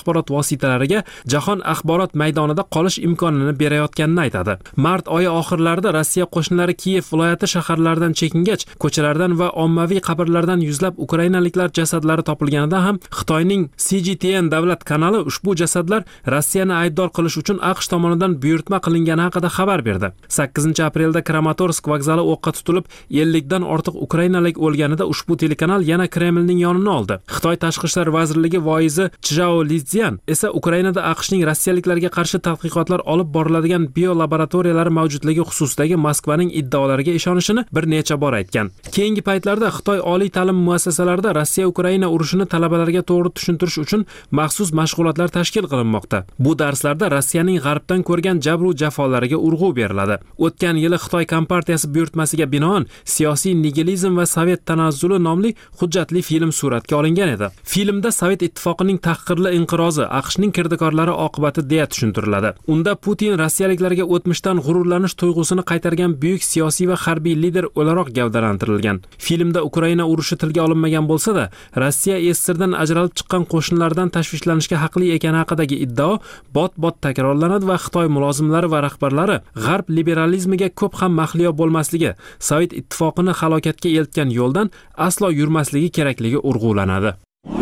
axborot vositalariga jahon axborot maydonida qolish imkonini berayotganini aytadi. Mart oyi oxirlarida Rossiya qo'shinlari Kiyev viloyati shaharlaridan chekingach, ko'chalardan va ommaviy qabrlardan yuzlab ukrainaliklar jasadlari topilganida ham Xitoyning C G T N davlat kanali ushbu jasadlar Rossiyani aybdor qilish uchun AQSh tomonidan buyurtma qilingani haqida xabar berdi. sakkizinchi aprelda Kramatorsk vokzali o'qqa tutilib, ellikdan ortiq ukrainalik o'lganida ushbu telekanal yana Kremlning yonini oldi. Xitoy tashqi ishlar vazirligi voizi Chjao Lizian esa Ukrainada AQShning rossiyaliklarga qarshi tadqiqotlar olib boriladigan biolaboratoriyalari mavjudligi xususidagi Moskvaning iddaolariga ishonishini bir necha bor aytgan. Keyingi paytlarda Xitoy oliy ta'lim muassasalarida Rossiya-Ukraina urushini talabalarga to'g'ri tushuntirish uchun maxsus mashg'ulotlar tashkil qilinmoqda. Bu darslarda Rossiyaning g'arbdan ko'rgan jabru jafolariga urg'u beriladi. O'tgan yili Xitoy kompartiyasi buyurtmasiga binoan siyosiy nigilizm va sovet tanazzuli nomli hujjatli film suratga olingan edi. Filmda Sovet ittifoqining tahqirli inqirozi AQShning kirdikorlari oqibati deya tushuntiriladi. Unda Putin rossiyaliklarga o'tmishdan g'ururlanish tuyg'usini qaytargan buyuk siyosiy va harbiy lider o'laroq gavdalantirilgan. Filmda Ukraina urushi tilga olinmagan bo'lsa-da, Rossiya S S R dan ajralib chiqqan qo'shinlardan tashvishlanishga haqli ekani haqidagi iddao bot-bot takrorlanadi va Xitoy mulozimlari va rahbarlari g'arb liberalizmiga ko'p ham mahliyo bo'lmasligi, Sovet ittifoqini halokatga eltgan yo'ldan aslo yurmasligi kerakligi urg'ulanadi.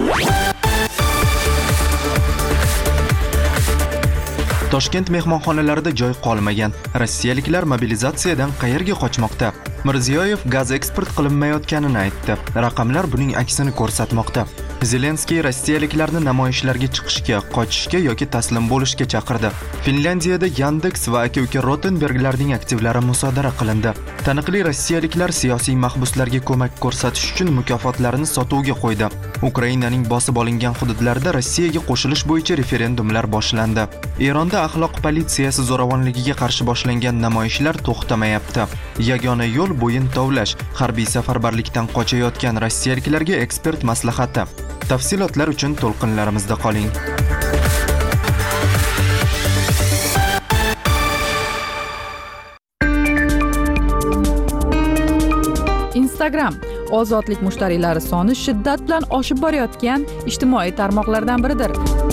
Toshkent mehmonxonalarida joy qolmagan. Rossiyaliklar mobilizatsiyadan qayerga qochmoqda? Mirziyoyev gaz eksport qilinmayotganini aytdi. Raqamlar buning aksini ko'rsatmoqda. Zelenskiy rossiyaliklarni namoyishlarga chiqishga, qochishga yoki taslim bo'lishga chaqirdi. Finlyandiyada Yandex va aka-uka Rotenberglarning aktivlari musodara qilindi. Taniqli rossiyaliklar siyosiy mahbuslarga ko'mak ko'rsatish uchun mukofotlarini sotuvga qo'ydi. Ukrainaning bosib olingan hududlarida Rossiyaga qo'shilish bo'yicha referendumlar boshlandi. Eronda axloq politsiyasi zo'ravonligiga qarshi boshlangan namoyishlar to'xtamayapti. Yagona yo'l bo'yin tovlash. Harbiy safarbarlikdan qochayotgan rossiyaliklarga ekspert maslahati. Tafsilotlar uchun to'lqinlarimizda qoling. Instagram ozodlik mushtariylari soni shiddat bilan oshib borayotgan ijtimoiy tarmoqlardan biridir.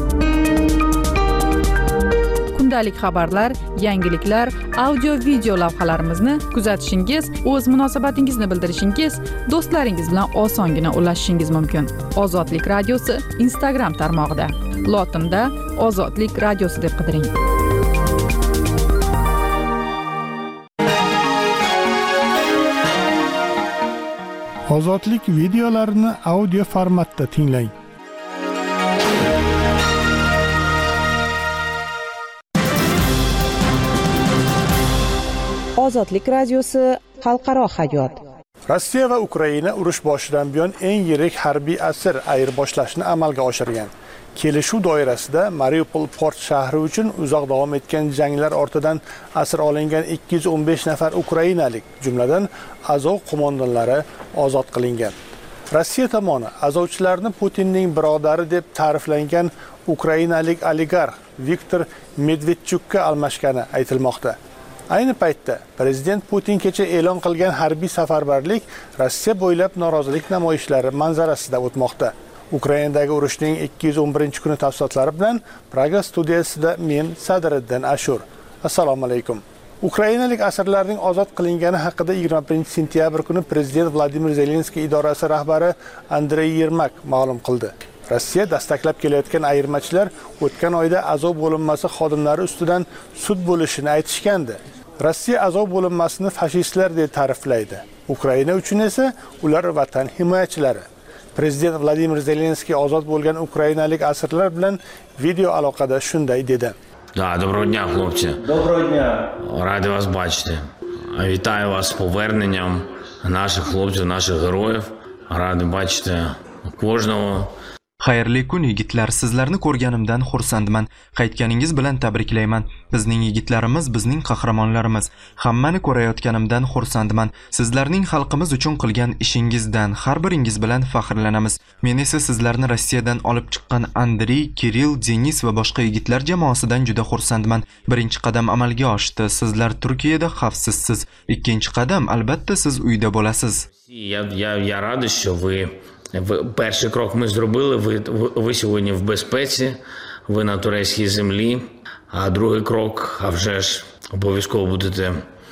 Kundalik xabarlar, yangiliklar, audio-video lavhalarimizni kuzatishingiz, o'z munosabatingizni bildirishingiz, do'stlaringiz bilan osongina ulashishingiz mumkin. Ozodlik radiosi Instagram tarmog'ida. Lotinda Ozodlik radiosi deb qidiring. Ozodlik videolarini audio formatda tinglang. Ozodlik radiosi xalqaro hayot. Rossiya va Ukraina urush boshidan buyon eng yirik harbiy asir ayirboshlashni amalga oshirgan. Kelishuv doirasida Mariupol port shahri uchun uzoq davom etgan janglar ortidan asir olingan ikki yuz o'n besh nafar ukrainalik, jumladan Azov qo'mondonlari ozod qilingan. Rossiya tomoni azovchilarni Putinning birodari deb ta'riflangan ukrainalik oligarx Viktor Medvedchukka almashgani aytilmoqda. Ayni paytda prezident Putin kecha e'lon qilgan harbiy safarbarlik Rossiya bo'ylab norozilik namoyishlari manzarasida o'tmoqda. Ukrainadagi urushning ikki yuz o'n birinchi kuni tafsilotlari bilan Praga studiyasida men Sadriddin Ashur. Assalomu alaykum. Ukrainalik asirlarning ozod qilingani haqida yigirma birinchi sentyabr kuni prezident Vladimir Zelenskiy idorasi rahbari Andrey Yermak ma'lum qildi. Rossiya dastaklab kelayotgan ayirmachilar o'tgan oyda Azov bo'linmasi xodimlari ustidan sud bo'lishini aytishgandi. Rossiya Azov bo'linmasini fashistlar deb ta'riflaydi. Ukraina uchun esa ular vatan himoyachilari. Prezident Vladimir Zelenskiy ozod bo'lgan ukrainalik asirlar bilan video aloqada shunday dedi. Да, доброго дня, хлопці. Доброго дня. Раді вас бачити. Вітаю вас з поверненням наших хлопців, наших героїв. Раді бачити кожного. Xayrli kun yigitlar, sizlarni ko'rganimdan xursandman. Qaytganingiz bilan tabriklayman. Bizning yigitlarimiz bizning qahramonlarimiz. Hammani ko'rayotganimdan xursandman. Sizlarning xalqimiz uchun qilgan ishingizdan har biringiz bilan faxrlanamiz. Men esa sizlarni Rossiyadan olib chiqqan Andrey, Kirill, Denis va boshqa yigitlar jamoasidan juda xursandman. Birinchi qadam amalga oshdi. Sizlar Turkiyada xavfsizsiz. Ikkinchi qadam albatta siz uyda bo'lasiz. Я я я радий, що ви перший крок ми зробили. Ви ви сьогодні в безпеці. ви на турецькій землі. А другий крок, а вже ж обов'язково будете,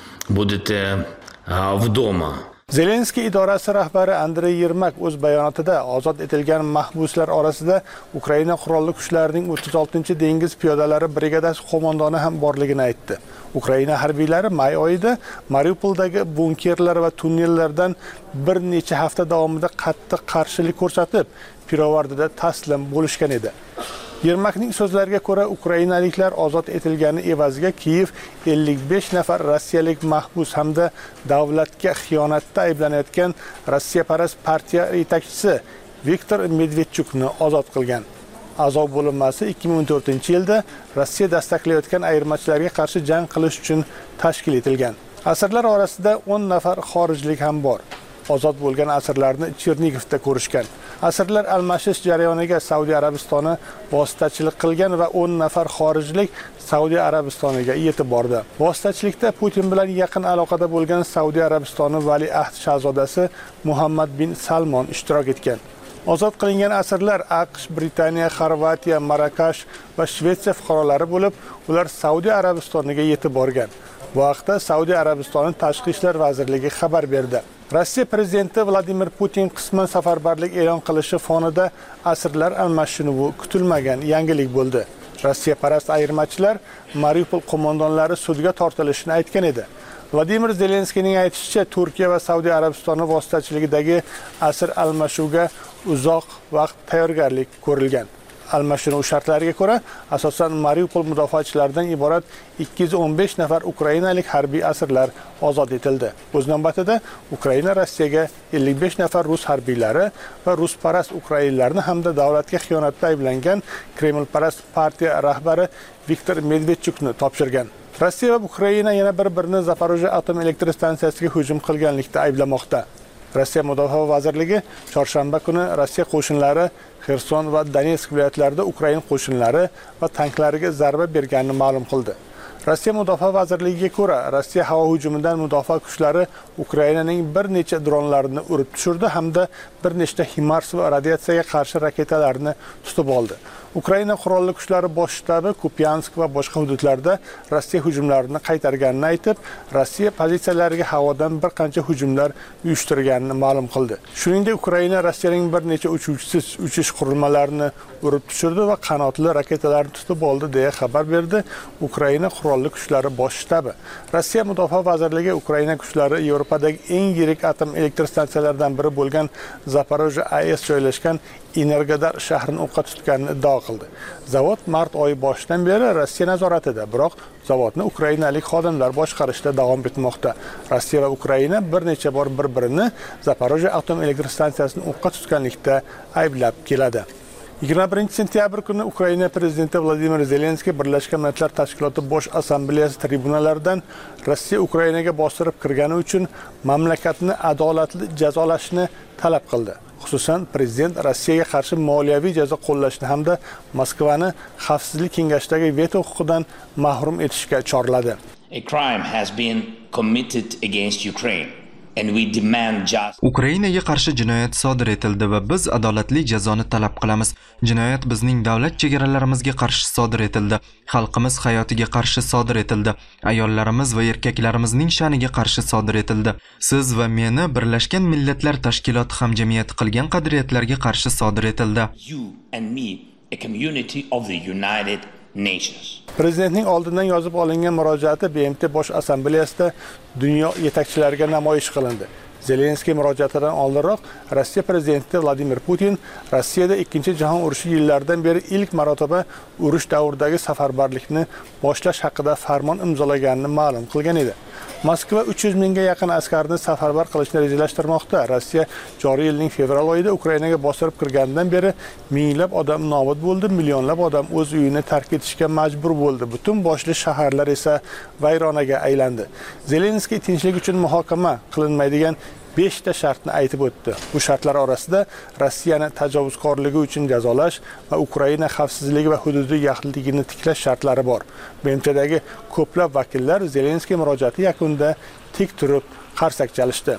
будете а, вдома. Zelenskiy idorasi rahbari Andrey Yermak o'z bayonotida ozod etilgan mahbuslar orasida Ukraina qurolli kuchlarining o'ttiz oltinchi dengiz piyodalari brigadasi qo'mondoni ham borligini aytdi. Ukraina harbiylari may oyida Mariupoldagi bunkerlar va tunnellardan bir necha hafta davomida qattiq qarshilik ko'rsatib, pirovardida taslim bo'lishgan edi. Yermakning so'zlariga ko'ra, ukrainaliklar ozod etilgani evaziga Kiyev ellik besh nafar rossiyalik mahbus hamda davlatga xiyonatda ayblanayotgan Rossiyaparast partiya yetakchisi Viktor Medvedchukni ozod qilgan. Azov bo'linmasi ikki ming o'n to'rtinchi yilda Rossiya dastaklayotgan ayirmachilarga qarshi jang qilish uchun tashkil etilgan. Asirlar orasida o'n nafar xorijlik ham bor. Ozod bo'lgan asirlarni Chernigovda ko'rishgan. Asirlar almashish jarayoniga Saudiya Arabistoni vositachilik qilgan va o'n nafar xorijlik Saudiya Arabistoniga yetib bordi. Vositachilikda Putin bilan yaqin aloqada bo'lgan Saudiya Arabistoni valiahd shahzodasi Muhammad bin Salmon ishtirok etgan. Ozod qilingan asirlar AQSh, Britaniya, Xorvatiya, Marokash va Shvetsiya fuqarolari bo'lib, ular Saudiya Arabistoniga yetib borgan. Bu haqda Saudiya Arabistoni Tashqi ishlar vazirligi xabar berdi. Rossiya prezidenti Vladimir Putin qisman safarbarlik e'lon qilishi fonida asirlar almashinuvi kutilmagan yangilik bo'ldi. Rossiya parast ayirmachilar Mariupol qo'mondonlari sudga tortilishini aytgan edi. Vladimir Zelenskiyning aytishicha, Turkiya va Saudiya Arabistoni vositachiligidagi asir almashuvga uzoq vaqt tayyorgarlik ko'rilgan. Almashinuv shartlariga ko'ra, asosan Mariupol mudofaachilaridan iborat ikki yuz o'n besh nafar ukrainalik harbiy asirlar ozod etildi. O'z navbatida Ukraina Rossiyaga ellik besh nafar rus harbiylari va rusparast ukrainlarni hamda davlatga xiyonatda ayblangan Kremlparast partiya rahbari Viktor Medvedchukni topshirgan. Rossiya va Ukraina yana bir-birini Zaporojye atom elektr stansiyasiga hujum qilganlikda ayblamoqda. Rossiya Mudofaa vazirligi chorshanba kuni Rossiya qo'shinlari Xerson va Donetsk viloyatlarida Ukraina qo'shinlari va tanklariga zarba berganini ma'lum qildi. Rossiya Mudofaa vazirligiga ko'ra, Rossiya havo hujumidan mudofaa kuchlari Ukrainaning bir necha dronlarini urib tushirdi hamda bir nechta HIMARS va radiatsiyaga qarshi raketalarni tutib oldi. Ukraina qurolli kuchlari bosh shtabi Kupyansk va boshqa hududlarda Rossiya hujumlarini qaytarganini aytib, Rossiya pozitsiyalariga havodan bir qancha hujumlar uyushtirganini ma'lum qildi. Shuningdek, Ukraina Rossiyaning bir necha uchuvchisiz uchish qurilmalarini urib tushirdi va qanotli raketalarni tutib oldi deya xabar berdi Ukraina qurolli kuchlari bosh shtabi. Rossiya Mudofaa vazirligi Ukraina kuchlari Yevropadagi eng yirik atom elektr stansiyalaridan biri bo'lgan Zaporojye A E S joylashgan Energodar shahrini o'qqa tutganini iddao qildi. Zavod mart oyi boshidan beri Rossiya nazoratida, biroq zavodni ukrainalik xodimlar boshqarishda davom etmoqda. Rossiya va Ukraina bir necha bor bir-birini Zaporojye atom elektr stansiyasini o'qqa tutganlikda ayblab keladi. yigirma birinchi sentyabr kuni Ukraina prezidenti Vladimir Zelenskiy Birlashgan Millatlar Tashkiloti Bosh Assambleyasi tribunalaridan Rossiya Ukrainaga bostirib kirgani uchun mamlakatni adolatli jazolashni talab qildi. Xususan, prezident Rossiyaga qarshi moliyaviy jazo qo'llashni hamda Moskvani Xavfsizlik kengashidagi veto huquqidan mahrum etishga chorladi. A crime has been committed against Ukraine. Ukrainaga qarshi jinoyat sodir etildi va biz adolatli jazoni talab qilamiz. Jinoyat bizning davlat chegaralarimizga qarshi sodir etildi. Xalqimiz hayotiga qarshi sodir etildi. Ayollarimiz va erkaklarimizning sha'niga qarshi sodir etildi. Siz va meni Birlashgan Millatlar Tashkiloti hamjamiyati qilgan qadriyatlarga qarshi sodir etildi. You and me, a community of the United Nations. Prezidentning oldindan yozib olingan murojaati B M T Bosh Assambleyasida dunyo yetakchilariga namoyish qilindi. Zelenskiy murojaatidan oldinroq Rossiya prezidenti Vladimir Putin Rossiyada ikkinchi jahon urushi yillaridan beri ilk marotaba urush davridagi safarbarlikni boshlash haqida farmon imzolaganini ma'lum qilgan edi. Moskva uch yuz mingga yaqin askarni safarbar qilishni rejalashtirmoqda. Rossiya joriy yilning fevral oyida Ukrainaga bostirib kirganidan beri minglab odam nobud bo'ldi, millionlab odam o'z uyini tark etishga majbur bo'ldi. Butun boshli shaharlar esa vayronaga aylandi. Zelenskiy tinchlik uchun muhokama qilinmaydigan besh ta shartni aytib o'tdi. Bu shartlar orasida Rossiyani tajovuzkorligi uchun jazolash va Ukraina xavfsizligi va hududiy yaxlitligini tiklash shartlari bor. B M Tdagi ko'plab vakillar Zelenskiy murojaati yakunida tik turib qarsak chalishdi.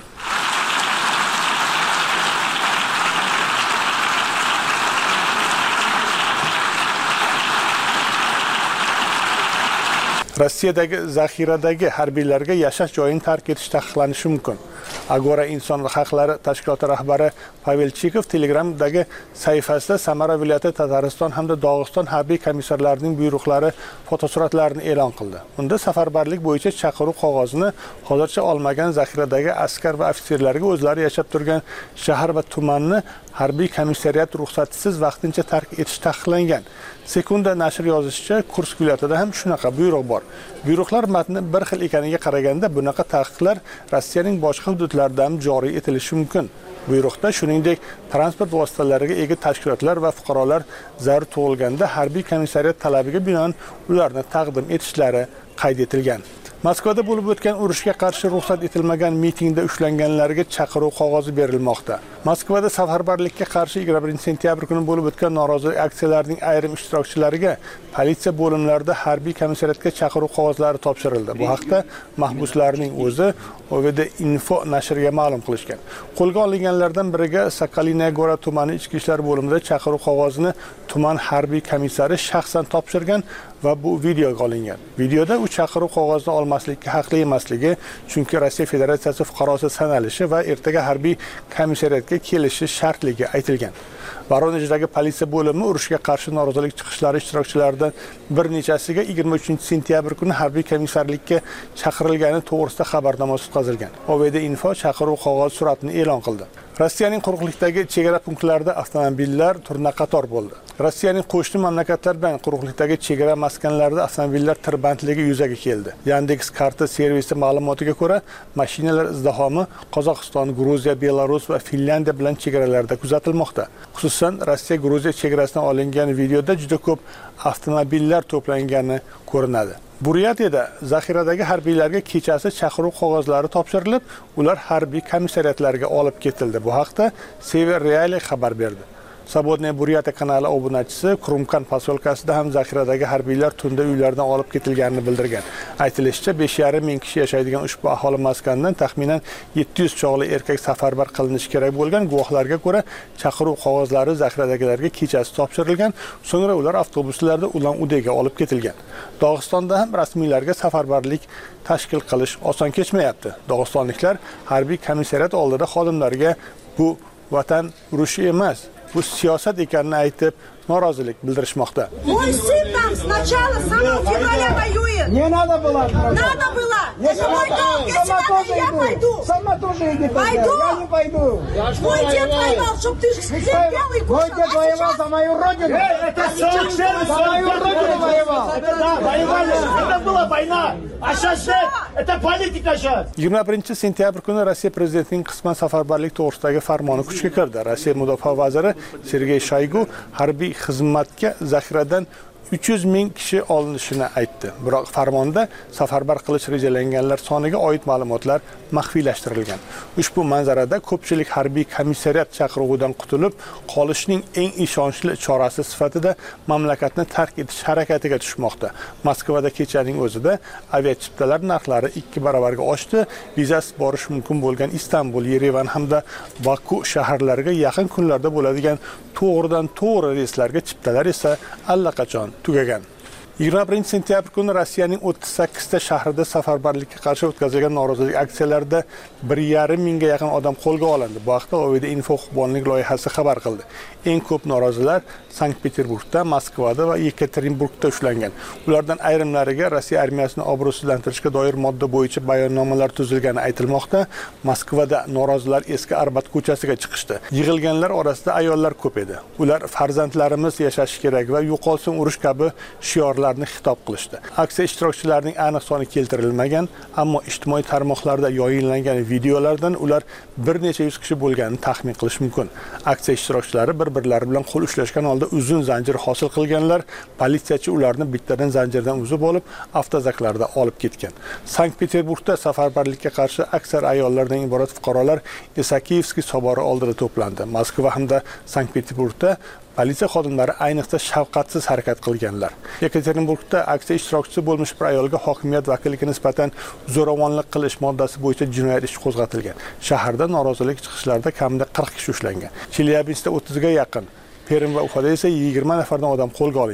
Rossiyadagi zaxiradagi harbiylarga yashash joyini tark etish taqiqlanishi mumkin. Agora inson haqlari tashkiloti rahbari Pavel Chikov Telegramdagi sahifasida Samara viloyati, Tatariston hamda Dog'iston harbiy komissarlarining buyruqlari fotosuratlarini e'lon qildi. Unda safarbarlik bo'yicha chaqiruv qog'ozini hozircha olmagan zaxiradagi askar va ofitserlarga o'zlari yashab turgan shahar va tumanni harbiy komissariyat ruxsatisiz vaqtincha tark etish taqiqlangan. Sekunda nashr yozishicha, Kursk viloyatida ham shunaqa buyruq bor. Buyruqlar matni bir xil ekaniga qaraganda bunaqa taqiqlar Rossiyaning boshqa hududlarida ham joriy etilishi mumkin. Buyruqda shuningdek transport vositalariga ega tashkilotlar va fuqarolar zarur tug'ilganda harbiy komissariyat talabiga binoan ularni taqdim etishlari qayd etilgan. Moskvada bo'lib o'tgan urushga qarshi ruxsat etilmagan mitingda ushlanganlarga chaqiruv qog'ozi berilmoqda. Moskvada safarbarlikka qarshi yigirma birinchi sentyabr kuni bo'lib o'tgan norozilik aksiyalarining ayrim ishtirokchilariga politsiya bo'limlarida harbiy komissariyatga chaqiruv qog'ozlari topshirildi. Bu haqda mahbuslarning o'zi O V D Info nashriga ma'lum qilishgan. Qo'lga olinganlardan biriga Sokoliniya Gora tumani ichki ishlar bo'limida chaqiruv qog'ozini tuman harbiy komissari shaxsan topshirgan va bu videoga olingan. Videoda u chaqiruv qog'ozini olmaslikka haqli emasligi, chunki Rossiya Federatsiyasi fuqarosi sanalishi va ertaga harbiy komissariyatga kelishi shartligi aytilgan. Voronejdagi politsiya bo'limi urushga qarshi norozilik chiqishlari ishtirokchilaridan bir nechasiga yigirma uchinchi sentyabr kuni harbiy komissarlikka chaqirilgani to'g'risida xabarnoma o'tkazilgan. O V D Info chaqiruv qog'ozi suratini e'lon qildi. Rossiyaning quruqlikdagi chegara punktlarida avtomobillar turna-qator bo'ldi. Rossiyaning qo'shni mamlakatlar bilan quruqlikdagi chegara maskanlarida avtomobillar tirbandligi yuzaga keldi. Yandex karta servisi ma'lumotiga ko'ra, mashinalar izdihomi Qozog'iston, Gruziya, Belarus va Finlandiya bilan chegaralarda kuzatilmoqda. Xususan, Rossiya Gruziya chegarasidan olingan videoda juda ko'p avtomobillar to'plangani ko'rinadi. Buryatiyada zaxiradagi harbiylarga kechasi chaqiruv qog'ozlari topshirilib, ular harbiy komissariyatlarga olib ketildi. Bu haqda Sever Reali xabar berdi. Sabodniy Buryatiya kanali obunachisi Krumkan posyolkasida ham zaxiradagi harbiylar tunda uylaridan olib ketilganini bildirgan. Aytilishicha, besh yarim ming kishi yashaydigan ushbu aholi maskanidan taxminan yetti yuz chog'li erkak safarbar qilinishi kerak bo'lgan. Guvohlarga ko'ra, chaqiruv qog'ozlari zaxiradagilarga kechasi topshirilgan, so'ngra ular avtobuslarda Ulan-Udega olib ketilgan. Dog'istonda ham rasmiylarga safarbarlik tashkil qilish oson kechmayapti. Dog'istonliklar harbiy komissariyat oldida xodimlarga bu vatan urushi emas, bu siyosat ekanini aytib norozilik bildirishmoqda. Мой сын там сначала с самого февраля воюет. Не надо было. Надо было. Это мой долг. Если надо, я пойду. Сама тоже иди. Пойду. Я не пойду. Мой дед воевал, чтоб ты терпел и кушал. Мой дед воевал за мою родину. Это совершенно за мою родину воевал. Это да, воевали. Это была война. А сейчас это политика сейчас. yigirma birinchi sentyabr kuni Rossiya prezidentining qisman safarbarlik to'g'risidagi farmoni kuchga kirdi. Rossiya mudofaa vaziri Sergey Shoygu harbiy xizmatga zaxiradan uch yuz ming kishi olinishini aytdi. Biroq farmonda safarbar qilish rejalanganlar soniga oid ma'lumotlar maxfiylashtirilgan. Ushbu manzarada ko'pchilik harbiy komissariyat chaqiruvidan qutulib qolishning eng ishonchli chorasi sifatida mamlakatni tark etish harakatiga tushmoqda. Moskvada kechaning o'zida aviachiptalar narxlari ikki baravarga oshdi. Vizasiz borish mumkin bo'lgan Istanbul, Yerevan hamda Baku shaharlariga yaqin kunlarda bo'ladigan to'g'ridan to'g'ri reyslarga chiptalar esa allaqachon tugagan. yigirma birinchi sentyabr kuni Rossiyaning o'ttiz sakkizta shahrida safarbarlikka qarshi o'tkazilgan norozilik aksiyalarida bir yarim mingga yaqin odam qo'lga olindi. Bu haqda O V D Info huquqbonlik loyihasi xabar qildi. Eng ko'p norozilar Sankt-Peterburgda, Moskvada va Yekaterinburgda ushlangan. Ulardan ayrimlariga Rossiya armiyasini obro'sizlantirishga doir modda bo'yicha bayonnomalar tuzilgani aytilmoqda. Moskvada norozilar eski Arbat ko'chasiga chiqishdi. Yig'ilganlar orasida ayollar ko'p edi. Ular farzandlarimiz yashashi kerak va yo'qolsin urush kabi shiorlarni xitob qilishdi. Aksiya ishtirokchilarining aniq soni keltirilmagan, ammo ijtimoiy tarmoqlarda yoyinlangan videolardan ular bir necha yuz kishi bo'lganini taxmin qilish mumkin. Aksiya ishtirokchilari bir-birlari bilan qo'l ushlashgan holda uzun zanjir hosil qilganlar, politsiyachi ularni bittadan zanjirdan uzib olib, avtozaklarda olib ketgan. Sankt-Peterburgda safarbarlikka qarshi aksar ayollardan iborat fuqarolar Isakiyevskiy sobori oldida to'plandi. Moskva hamda Sankt-Peterburgda politsiya xodimlari ayniqsa shafqatsiz harakat qilganlar. Yekaterinburgda aksiya ishtirokchisi bo'lmish bir ayolga hokimiyat vakiliga nisbatan zo'ravonlik qilish moddasi bo'yicha jinoyat ishi qo'zg'atilgan. Shaharda norozilik chiqishlarida kamida qirq kishi ushlangan. Chelyabinskda o'ttizga yaqin, Perm va Ufada esa yigirma nafardan odam qo'lga olingan.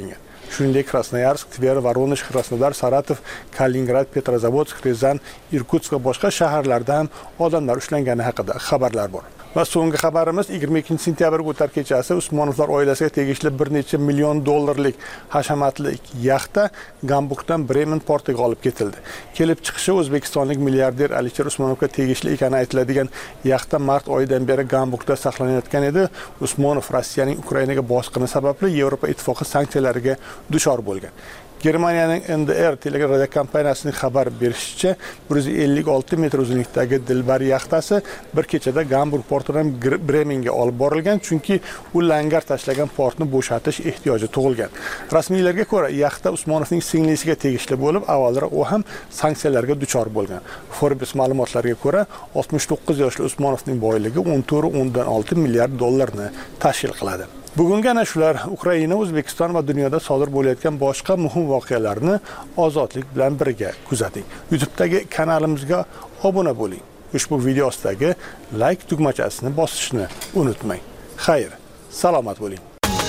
shuningdek Krasnoyarsk, Tver, Voronezh, Krasnodar, Saratov, Kaliningrad, Petrozavodsk, Ryazan, Irkutsk va boshqa shaharlarda ham odamlar ushlangani haqida xabarlar bor. Va so'nggi xabarimiz yigirma ikkinchi sentyabrga o'tar kechasi Usmonovlar oilasiga tegishli bir necha million dollarlik hashamatli yaxta Gamburgdan Bremen portiga olib ketildi. Kelib chiqishi o'zbekistonlik milliarder Alisher Usmonovga tegishli ekani aytiladigan yaxta mart oyidan beri Gamburgda saqlanayotgan edi. Usmonov Rossiyaning Ukrainaga bosqini sababli Yevropa ittifoqi sanksiyalariga duchor bo'lgan. Germaniyaning N D R teleradiokompaniyasining kompaniyasining xabar berishicha, bir yuz ellik olti metr uzunlikdagi Dilbar yaxtasi bir kechada Gamburg portidan Bremenga olib borilgan, chunki u langar tashlagan portni bo'shatish ehtiyoji tug'ilgan. Rasmiylarga ko'ra, yaxta Usmonovning singlisiga tegishli bo'lib, avvalroq u ham sanksiyalarga duchor bo'lgan. Forbes ma'lumotlariga ko'ra, oltmish to'qqiz yoshli Usmonovning boyligi o'n to'rt o'ndan olti milliard dollarni tashkil qiladi. Bugungi ana shular Ukraina, O'zbekiston va dunyoda sodir bo'layotgan boshqa muhim voqealarni ozodlik bilan birga kuzating. YouTube'dagi kanalimizga obuna bo'ling. Ushbu video ostidagi like tugmachasini bosishni unutmang. Xayr, salomat bo'ling.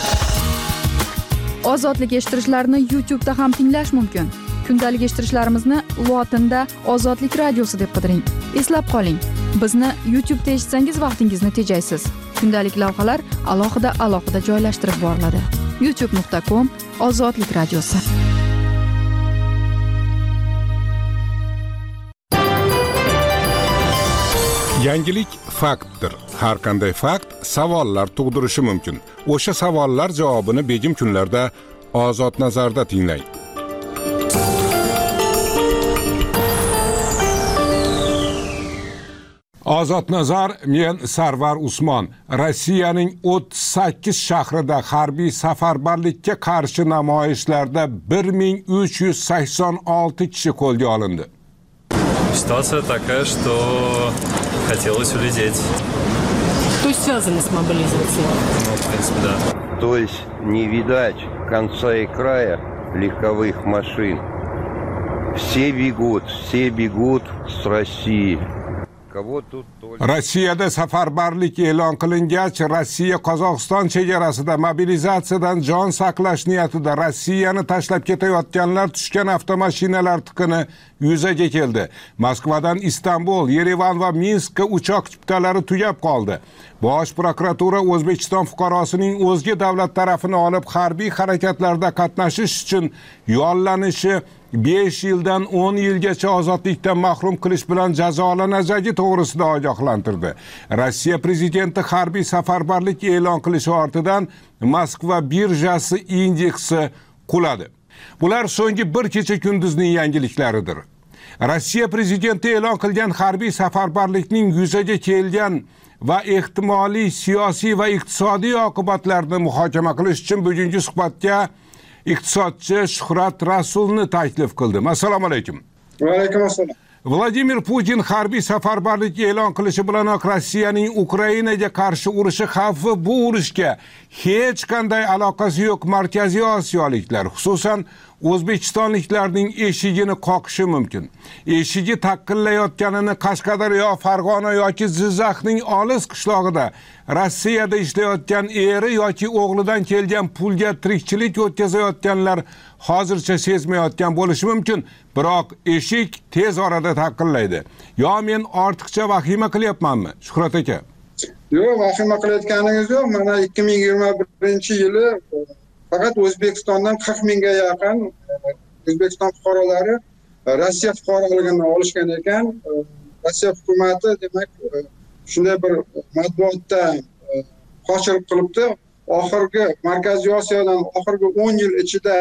Ozodlik eshittirishlarni YouTube'da ham tinglash mumkin. Kundalik eshittirishlarimizni lotinda Ozodlik radiosi deb qidiring. Eslab qoling, bizni YouTube'da eshitsangiz vaqtingizni tejaysiz. Kundalik lavhalar alohida alohida joylashtirib boriladi. youtube nuqta com Ozodlik radiosi. Yangilik faktdir. Har qanday fakt savollar tug'dirishi mumkin. O'sha savollar javobini begim kunlarda Ozod nazarda tinglang. Ozod nazar, men Sarvar Usmon. Rossiyaning o'ttiz sakkiz shahrida harbiy safarbarlikka qarshi namoyishlarda bir ming uch yuz sakson olti kishi qo'lga olindi. Ситуация такая, что хотелось улететь. То есть связано с мобилизацией? Ну, в принципе, да. То есть не видать конца и края легковых машин. Все бегут, все бегут с России. Rossiyada safarbarlik e'lon qilingach, Rossiya Qozog'iston chegarasida mobilizatsiyadan jon saqlash niyatida Rossiyani tashlab ketayotganlar tushgan avtomashinalar tiqini yuzaga keldi. Moskvadan Istanbul, Yerevan va Minskka uchoq chiptalari tugab qoldi. Bosh prokuratura O'zbekiston fuqarosining o'zga davlat tarafini olib harbiy harakatlarda qatnashish uchun yollanishi besh yildan o'n yilgacha ozodlikdan mahrum qilish bilan jazolanajagi to'g'risida ogohlantirdi. Rossiya prezidenti harbiy safarbarlik e'lon qilishi ortidan Moskva birjasi indeksi quladi. Bular so'nggi bir kecha kunduzning yangiliklaridir. Rossiya prezidenti e'lon qilgan harbiy safarbarlikning yuzaga kelgan va ehtimoliy siyosiy va iqtisodiy oqibatlarini muhokama qilish uchun bugungi suhbatga iqtisodchi Shuhrat Rasulni taklif qildim. Assalomu alaykum. Va alaykum assalom. Vladimir Putin harbiy safarbarlik e'lon qilishi bilanoq Rossiyaning Ukrainaga qarshi urushi xavfi bu urushga hech qanday aloqasi yo'q Markaziy Osiyoliklar, xususan O'zbekistonliklarning eshigini qoqishi mumkin. Eshigi taqillayotganini Qashqadaryo, Farg'ona yoki Jizzaxning olis qishlog'ida Rossiyada ishlayotgan eri yoki o'g'lidan kelgan pulga tirikchilik o'tkazayotganlar hozircha sezmayotgan bo'lishi mumkin, biroq eshik tez orada taqillaydi. Yo men ortiqcha vahima qilyapmanmi, Shuhrat aka? Yo'q, vahima qilayotganingiz yo'q. Mana ikki ming yigirma birinchi yili faqat O'zbekistondan qirq mingga yaqin O'zbekiston fuqarolari Rossiya fuqaroligini olishgan ekan. Rossiya hukumati demak shunday bir matbuotda qochirib qilibdi. Oxirgi Markaziy Osiyodan oxirgi o'n yil ichida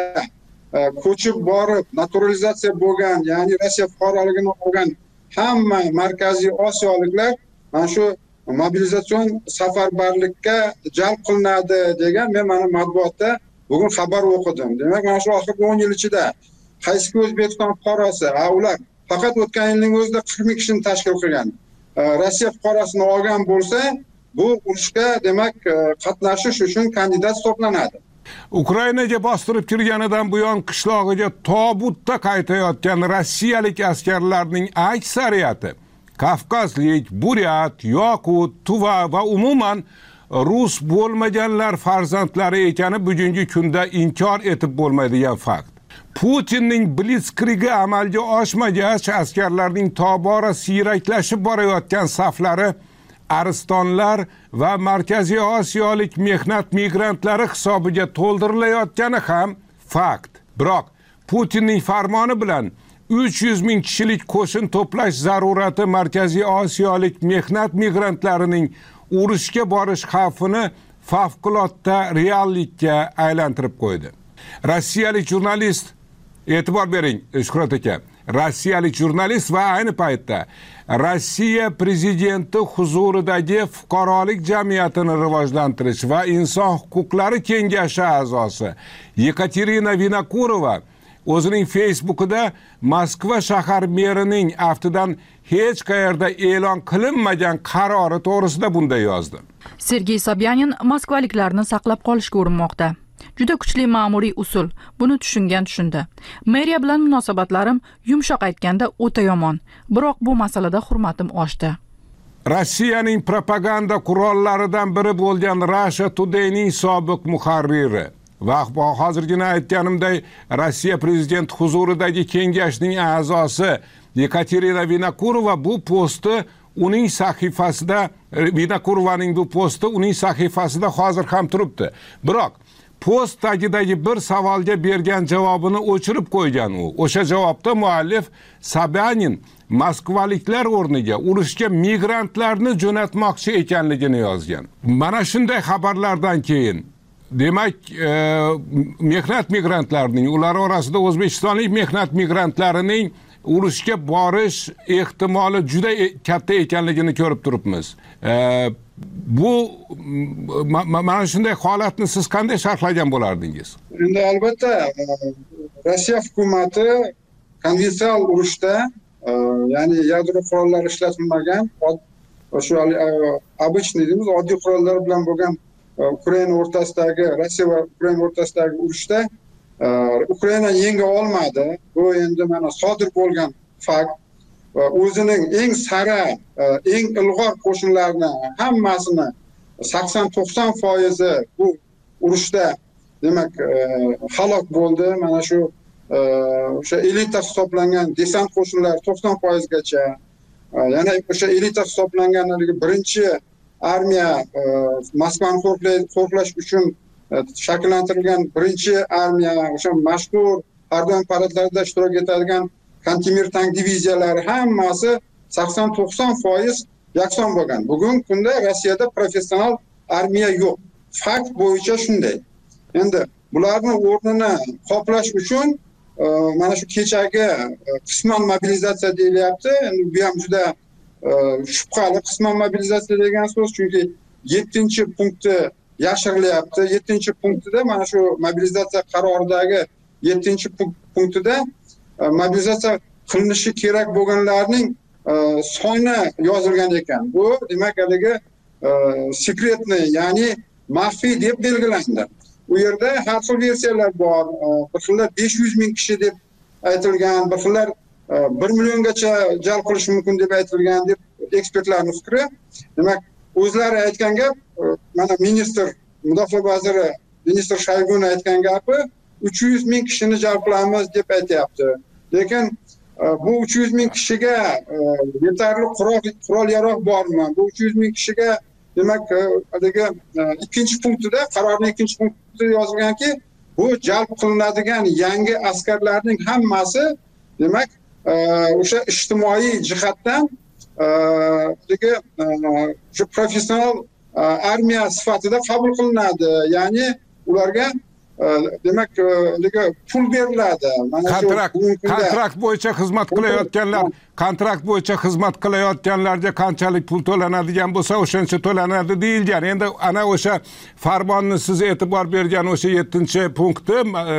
ko'chib borib naturalizatsiya bo'lgan, ya'ni Rossiya fuqaroligini olgan hamma Markaziy Osiyoliklar mana shu mobilizatsion safarbarlikka jalb qilinadi degan men mana matbuotda bugun xabar o'qidim. Demak, mana shu oxirgi o'n yil ichida qaysi O'zbekiston fuqarosi, ha ular faqat o'tgan yilning o'zida qirq ming kishini tashkil qilgan. Rossiya fuqarosini olgan bo'lsa, bu urushga demak qatnashish uchun kandidat hisoblanadi. Ukrainaga bostirib kirganidan buyon qishlog'iga tobutda qaytayotgan rossiyalik askarlarning aksariyati Kavkazlik, Buryat, Yoqut, Tuva va umuman rus bo'lmaganlar farzandlari ekani bugungi kunda inkor etib bo'lmaydigan fakt. Putinning blitzkrigi amalga oshmagach, askarlarning tobora siyraklashib borayotgan saflari aristonlar va Markaziy Osiyolik mehnat migrantlari hisobiga to'ldirilayotgani ham fakt. Biroq Putinning farmoni bilan uch yuz ming kishilik qo'shin to'plash zarurati Markaziy Osiyolik mehnat migrantlarining urushga borish xavfini favqulodda reallikka aylantirib qo'ydi. Rossiyalik jurnalist, e'tibor bering Shuhrat aka, rossiyalik jurnalist va ayni paytda Rossiya prezidenti huzuridagi fuqarolik jamiyatini rivojlantirish va inson huquqlari kengashi a'zosi Yekaterina Vinokurova o'zining Facebook'ida Moskva shahar merining aftidan hech qayerda e'lon qilinmagan qarori to'g'risida bunday yozdi. Sergey Sobyanin moskvaliklarni saqlab qolishga urinmoqda. Juda kuchli ma'muriy usul. Buni tushungan tushundi. Meriya bilan munosabatlarim yumshoq aytganda o'ta yomon. Biroq bu masalada hurmatim oshdi. Rossiyaning propaganda qurollaridan biri bo'lgan Russia Today'ning sobiq muharriri va hozirgina aytganimday Rossiya prezidenti huzuridagi kengashning a'zosi Yekaterina Vinokurova bu postni uning sahifasida Vinokurovaning bu posti uning sahifasida hozir ham turibdi. Biroq post tagidagi bir savolga bergan javobini o'chirib qo'ygan u. O'sha javobda muallif Sobyanin moskvaliklar o'rniga urushga migrantlarni jo'natmoqchi ekanligini yozgan. Mana shunday xabarlardan keyin demak, e, mehnat migrantlarining, ular orasida o'zbekistonlik mehnat migrantlarining urushga borish ehtimoli juda katta ekanligini ko'rib turibmiz. E, bu mana shunday holatni siz qanday sharhlagan bo'lardingiz? Endi albatta Rossiya hukumati konvensional urushda, ya'ni yadro qurollari ishlatilmagan, shu обычный deymiz, oddiy qurollar bilan bo'lgan Ukraina o'rtasidagi, Rossiya va Ukraina o'rtasidagi urushda Ukraina yenga olmadi. Bu endi mana sodir bo'lgan fakt. O'zining eng sara, eng ilg'or qo'shinlarini hammasini sakson to'qson foizi bu urushda demak halok bo'ldi. Mana shu o'sha elita hisoblangan desant qo'shinlari to'qson foizgacha, yana o'sha elita hisoblangan birinchi armiya, Moskvani qo'riqlash uchun shakllantirilgan birinchi armiya, o'sha mashhur Ardon paradlarida ishtirok etadigan Kantemir tank diviziyalari hammasi sakson to'qson foiz yakson bo'lgan. Bugungi kunda Rossiyada professional armiya yo'q. Fakt bo'yicha shunday. Endi bularning o'rnini qoplash uchun mana shu kechagi qisman mobilizatsiya deyilyapti. Endi bu ham juda shubhali qisman mobilizatsiya degan so'z, chunki yettinchi punkti yashirilyapti. yettinchi punktida mana shu mobilizatsiya qaroridagi yettinchi punktida mobilizatsiya qilinishi kerak bo'lganlarning soni yozilgan ekan. Bu demak haligi sekretni, ya'ni maxfiy deb belgilandi. U yerda har xil versiyalar bor. Bir xillar besh yuz ming kishi deb aytilgan, bir xillar bir milliongacha jalb qilish mumkin deb aytilgan deb ekspertlarning fikri. Demak, o'zlari aytgan gap, mana ministr, mudofaa vaziri ministr Shoyguni aytgan gapi uch yuz ming kishini jalb qilamiz deb aytyapti. Lekin bu uch yuz ming kishiga yetarli qurol yarog' bormi? Bu uch yuz ming kishiga demak haligi ikkinchi punktida, qarorning ikkinchi punktida yozilganki, bu jalb qilinadigan yangi askarlarning hammasi demak o'sha ijtimoiy jihatdan haligi shu professional armiya sifatida qabul qilinadi. Ya'ni ularga demak pul beriladi. Kontrakt kontrakt bo'yicha xizmat qilayotganlar, kontrakt bo'yicha xizmat qilayotganlarga qanchalik pul to'lanadigan bo'lsa, o'shancha to'lanadi deyilgan. Endi ana o'sha farmonni siz e'tibor bergan o'sha yettinchi punkti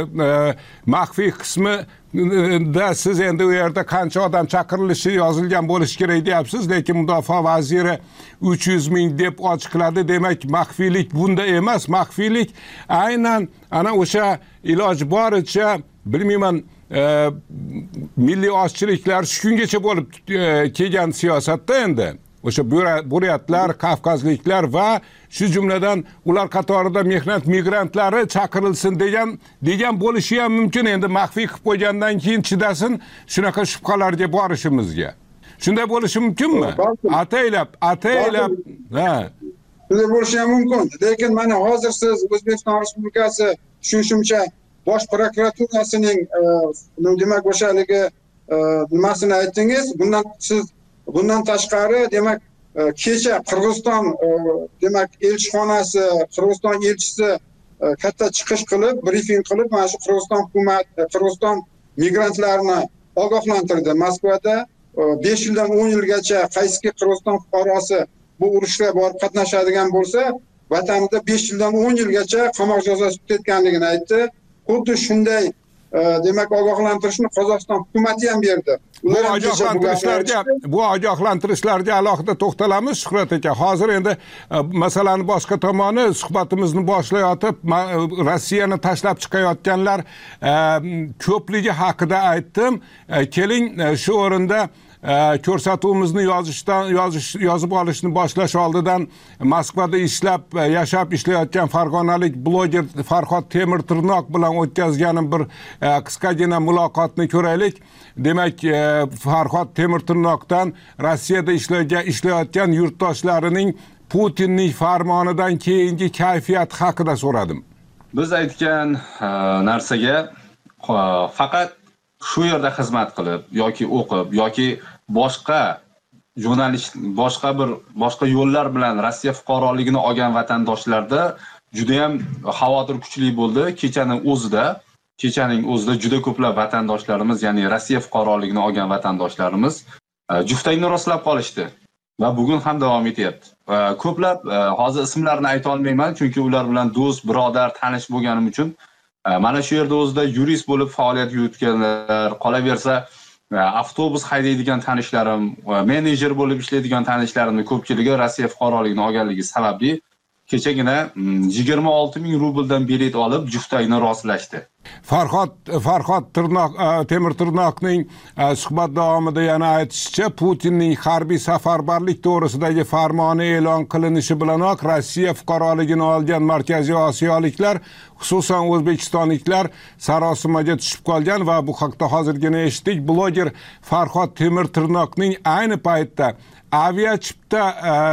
maxfiy qismi da siz endi u yerda qancha odam chaqirilishi yozilgan bo'lishi kerak deyapsiz, lekin mudofaa vaziri uch yuz ming deb ochiqladi. Demak, maxfiylik bunda emas. Maxfiylik aynan ana o'sha iloji boricha, bilmayman, milliy ozchiliklar shu kungacha bo'lib kelgan siyosatda endi o'sha buryatlar, kavkazliklar va shu jumladan ular qatorida mehnat migrantlari chaqirilsin degan degan bo'lishi ham mumkin. Endi maxfiy qilib qo'ygandan keyin chidasin shunaqa shubhalarga borishimizga. Shunday bo'lishi mumkinmi? Ataylab, ataylab, ha. Shunday bo'lishi ham mumkin. Lekin mana hozir siz O'zbekiston Respublikasi tushunishimcha Bosh prokuraturasining demak o'sha haligi nimasini aytdingiz. Bundan siz bundan tashqari demak kecha Qirg'iziston demak elchixonasi, Qirg'iziston elchisi katta chiqish qilib, brifing qilib, mana shu Qirg'iziston hukumati, Qirg'iziston migrantlarni ogohlantirdi. Moskvada besh yildan o'n yilgacha qaysiki Qirg'iziston fuqarosi bu urushga borib qatnashadigan bo'lsa, vatanida besh yildan o'n yilgacha qamoq jazosi o'tayotganligini aytdi. Xuddi shunday demak ogohlantirishni Qozog'iston hukumati ham berdi. Bu ogohlantirishlarga bu ogohlantirishlarga alohida to'xtalamiz Shuhrat aka. Hozir endi masalani boshqa tomoni suhbatimizni boshlayotib Rossiyani tashlab chiqayotganlar ko'pligi haqida aytdim. Keling shu o'rinda ko'rsatuvimizni yozishdan yozish yozib olishni boshlash oldidan Moskvada ishlab yashab ishlayotgan farg'onalik bloger Farhod Temirtirnoq bilan o'tkazganim bir qisqagina muloqotni ko'raylik. Demak, Farhod Temirtirnoqdan Rossiyada ishlayotgan yurtdoshlarining Putinning farmonidan keyingi kayfiyat haqida so'radim. Biz aytgan narsaga faqat shu yerda xizmat qilib yoki o'qib yoki boshqa yo'nalish boshqa bir boshqa yo'llar bilan Rossiya fuqaroligini olgan vatandoshlarda juda ham xavotir kuchli bo'ldi. Kechaning o'zida, kechaning o'zida juda ko'plab vatandoshlarimiz, ya'ni Rossiya fuqaroligini olgan vatandoshlarimiz juftayni rostlab qolishdi va bugun ham davom etyapti. Ko'plab hozir ismlarini ayta olmayman, chunki ular bilan do'st, birodar, tanish bo'lganim uchun mana shu yerda o'zida yurist bo'lib faoliyat yuritganlar, qolaversa avtobus haydaydigan tanishlarim, menejer bo'lib ishlaydigan tanishlarimning ko'pchiligi Rossiya fuqaroligini olganligi sababli kechagina yigirma olti ming rubldan bilet olib juftayni rostlashdi. Farhod Farhod Tirnoq Temirtirnoqning suhbat davomida yana aytishicha, Putinning harbiy safarbarlik to'g'risidagi farmoni e'lon qilinishi bilanoq Rossiya fuqaroligini olgan Markaziy Osiyoliklar, xususan o'zbekistonliklar sarosimaga tushib qolgan va bu haqda hozirgina eshitdik. Bloger Farhod Temirtirnoqning ayni paytda aviachipta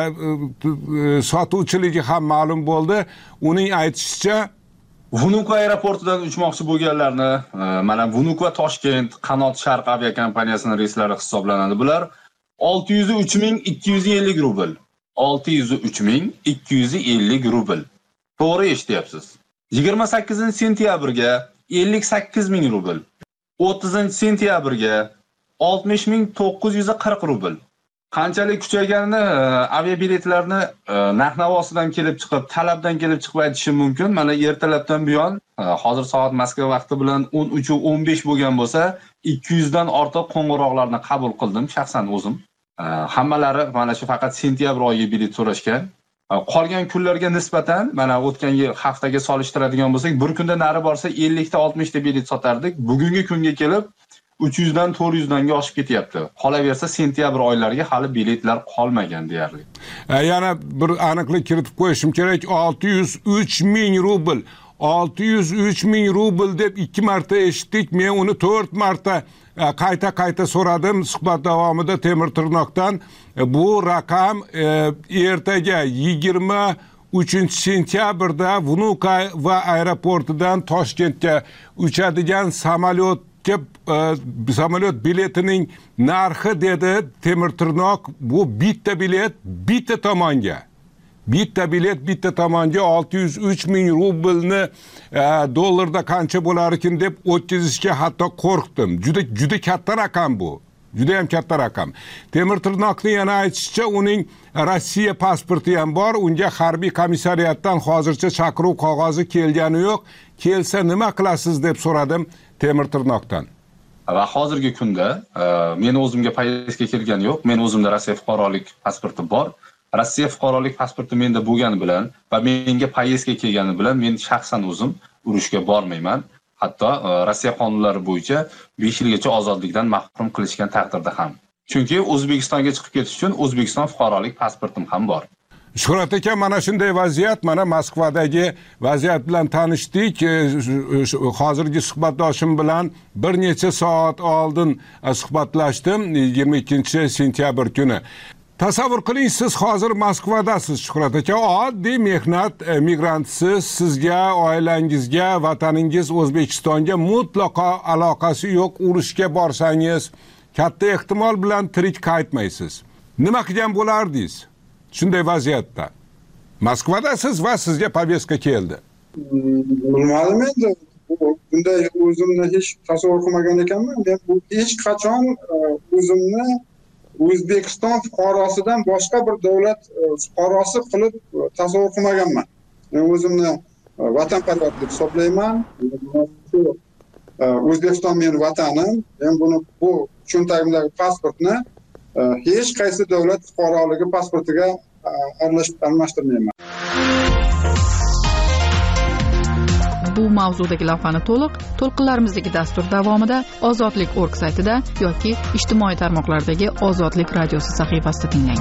sotuvchiligi ham ma'lum bo'ldi. Uning aytishicha, Vunuk aeroportidan uchmoqchi bo'lganlarni mana Vunuk va Toshkent Qanot Sharq aviakompaniyasining reyslari hisoblanadi. Bular olti yuz uch ming ikki yuz ellik rubl. olti yuz uch ming ikki yuz ellik rubl. To'g'ri eshityapsiz. yigirma sakkizinchi sentyabrga ellik sakkiz ming rubl. o'ttizinchi sentyabrga oltmish ming to'qqiz yuz qirq rubl. Qanchalik kuchayganini aviabiletlarni narx-navosidan kelib chiqib, talabdan kelib chiqib aytishim mumkin. Mana ertalabdan buyon, hozir soat Moskva vaqti bilan o'n uch o'n besh bo'lgan bo'lsa, ikki yuz dan ortiq qo'ng'iroqlarni qabul qildim shaxsan o'zim. Hammalari mana shu faqat sentyabr oyiga bilet so'rashgan. Qolgan kunlarga nisbatan mana o'tgan yil haftaga solishtiradigan bo'lsak, bir kunda nari borsa ellik ta oltmish ta bilet sotardik. Bugungi kunga kelib uch yuz dan to'rt yuz danga oshib ketyapti. Qolaversa sentyabr oylariga hali biletlar qolmagan deyarli. Yana bir aniqlik kiritib qo'yishim kerak. olti yuz uch ming rubl. olti yuz uch ming rubl deb ikki marta eshitdik. Men uni to'rt marta qayta-qayta so'radim suhbat davomida Temirtirnoqdan. Bu raqam ertaga yigirma uchinchi sentyabrda Vunuka va aeroportidan Toshkentga uchadigan samolyot samolyot biletining narxi dedi Temirtirnoq. Bu bitta bilet bitta tomonga. Bitta bilet bitta tomonga olti yuz uch ming rublni dollarda qancha bo'lar ekan deb o'tkazishga hatto qo'rqdim. Juda juda katta raqam bu. Juda ham katta raqam. Temirtirnoqning yana aytishicha, uning Rossiya pasporti ham bor. Unga harbiy komissariyatdan hozircha chaqiruv qog'ozi kelgani yo'q. Kelsa nima qilasiz deb so'radim Temirtirnoqdan. Va hozirgi kunda men o'zimga poyezdga kelgani yo'q. Men o'zimda Rossiya fuqarolik pasporti bor. Rossiya fuqarolik pasporti menda bo'lgani bilan va menga poyezdga kelgani bilan men shaxsan o'zim urushga bormayman. Hatto Rossiya qonunlari bo'yicha besh yilgacha ozodlikdan mahrum qilishgan taqdirda ham. Chunki O'zbekistonga chiqib ketish uchun O'zbekiston fuqarolik pasportim ham bor. Shuhrat aka, mana shunday vaziyat, mana Moskvadagi vaziyat bilan tanishdik. Hozirgi suhbatdoshim bilan bir necha soat oldin suhbatlashdim, yigirma ikkinchi sentyabr kuni. Tasavvur qiling, siz hozir Moskvadasiz, Shuhrat aka, oddiy mehnat migrantisiz, sizga, oilangizga, vataningiz O'zbekistonga mutlaqo aloqasi yo'q. Urushga borsangiz, katta ehtimol bilan tirik qaytmaysiz. Nima qilgan bo'lardingiz shunday vaziyatda? Moskvadasiz va sizga poveska keldi. Bilmadim endi. Bunday o'zimni hech tasavvur qilmagan ekanman. Men bu hech qachon o'zimni O'zbekiston fuqarosidan boshqa bir davlat fuqarosi qilib tasavvur qilmaganman. Men o'zimni vatanparvar deb hisoblayman. O'zbekiston mening vatanim. Men buni bu cho'ntagimdagi pasportni hech qaysi davlat fuqaroligi pasportiga almashtirmayman. Bu mavzudagi lavhani to'liq to'lqinlarimizdagi dastur davomida ozodlik nokta org saytida yoki ijtimoiy tarmoqlardagi Ozodlik radiosi sahifasida tinglang.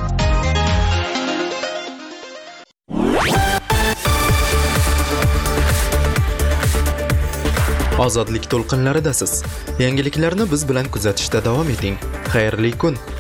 Ozodlik to'lqinlaridasiz. Yangiliklarni biz bilan kuzatishda davom eting. Xayrli kun.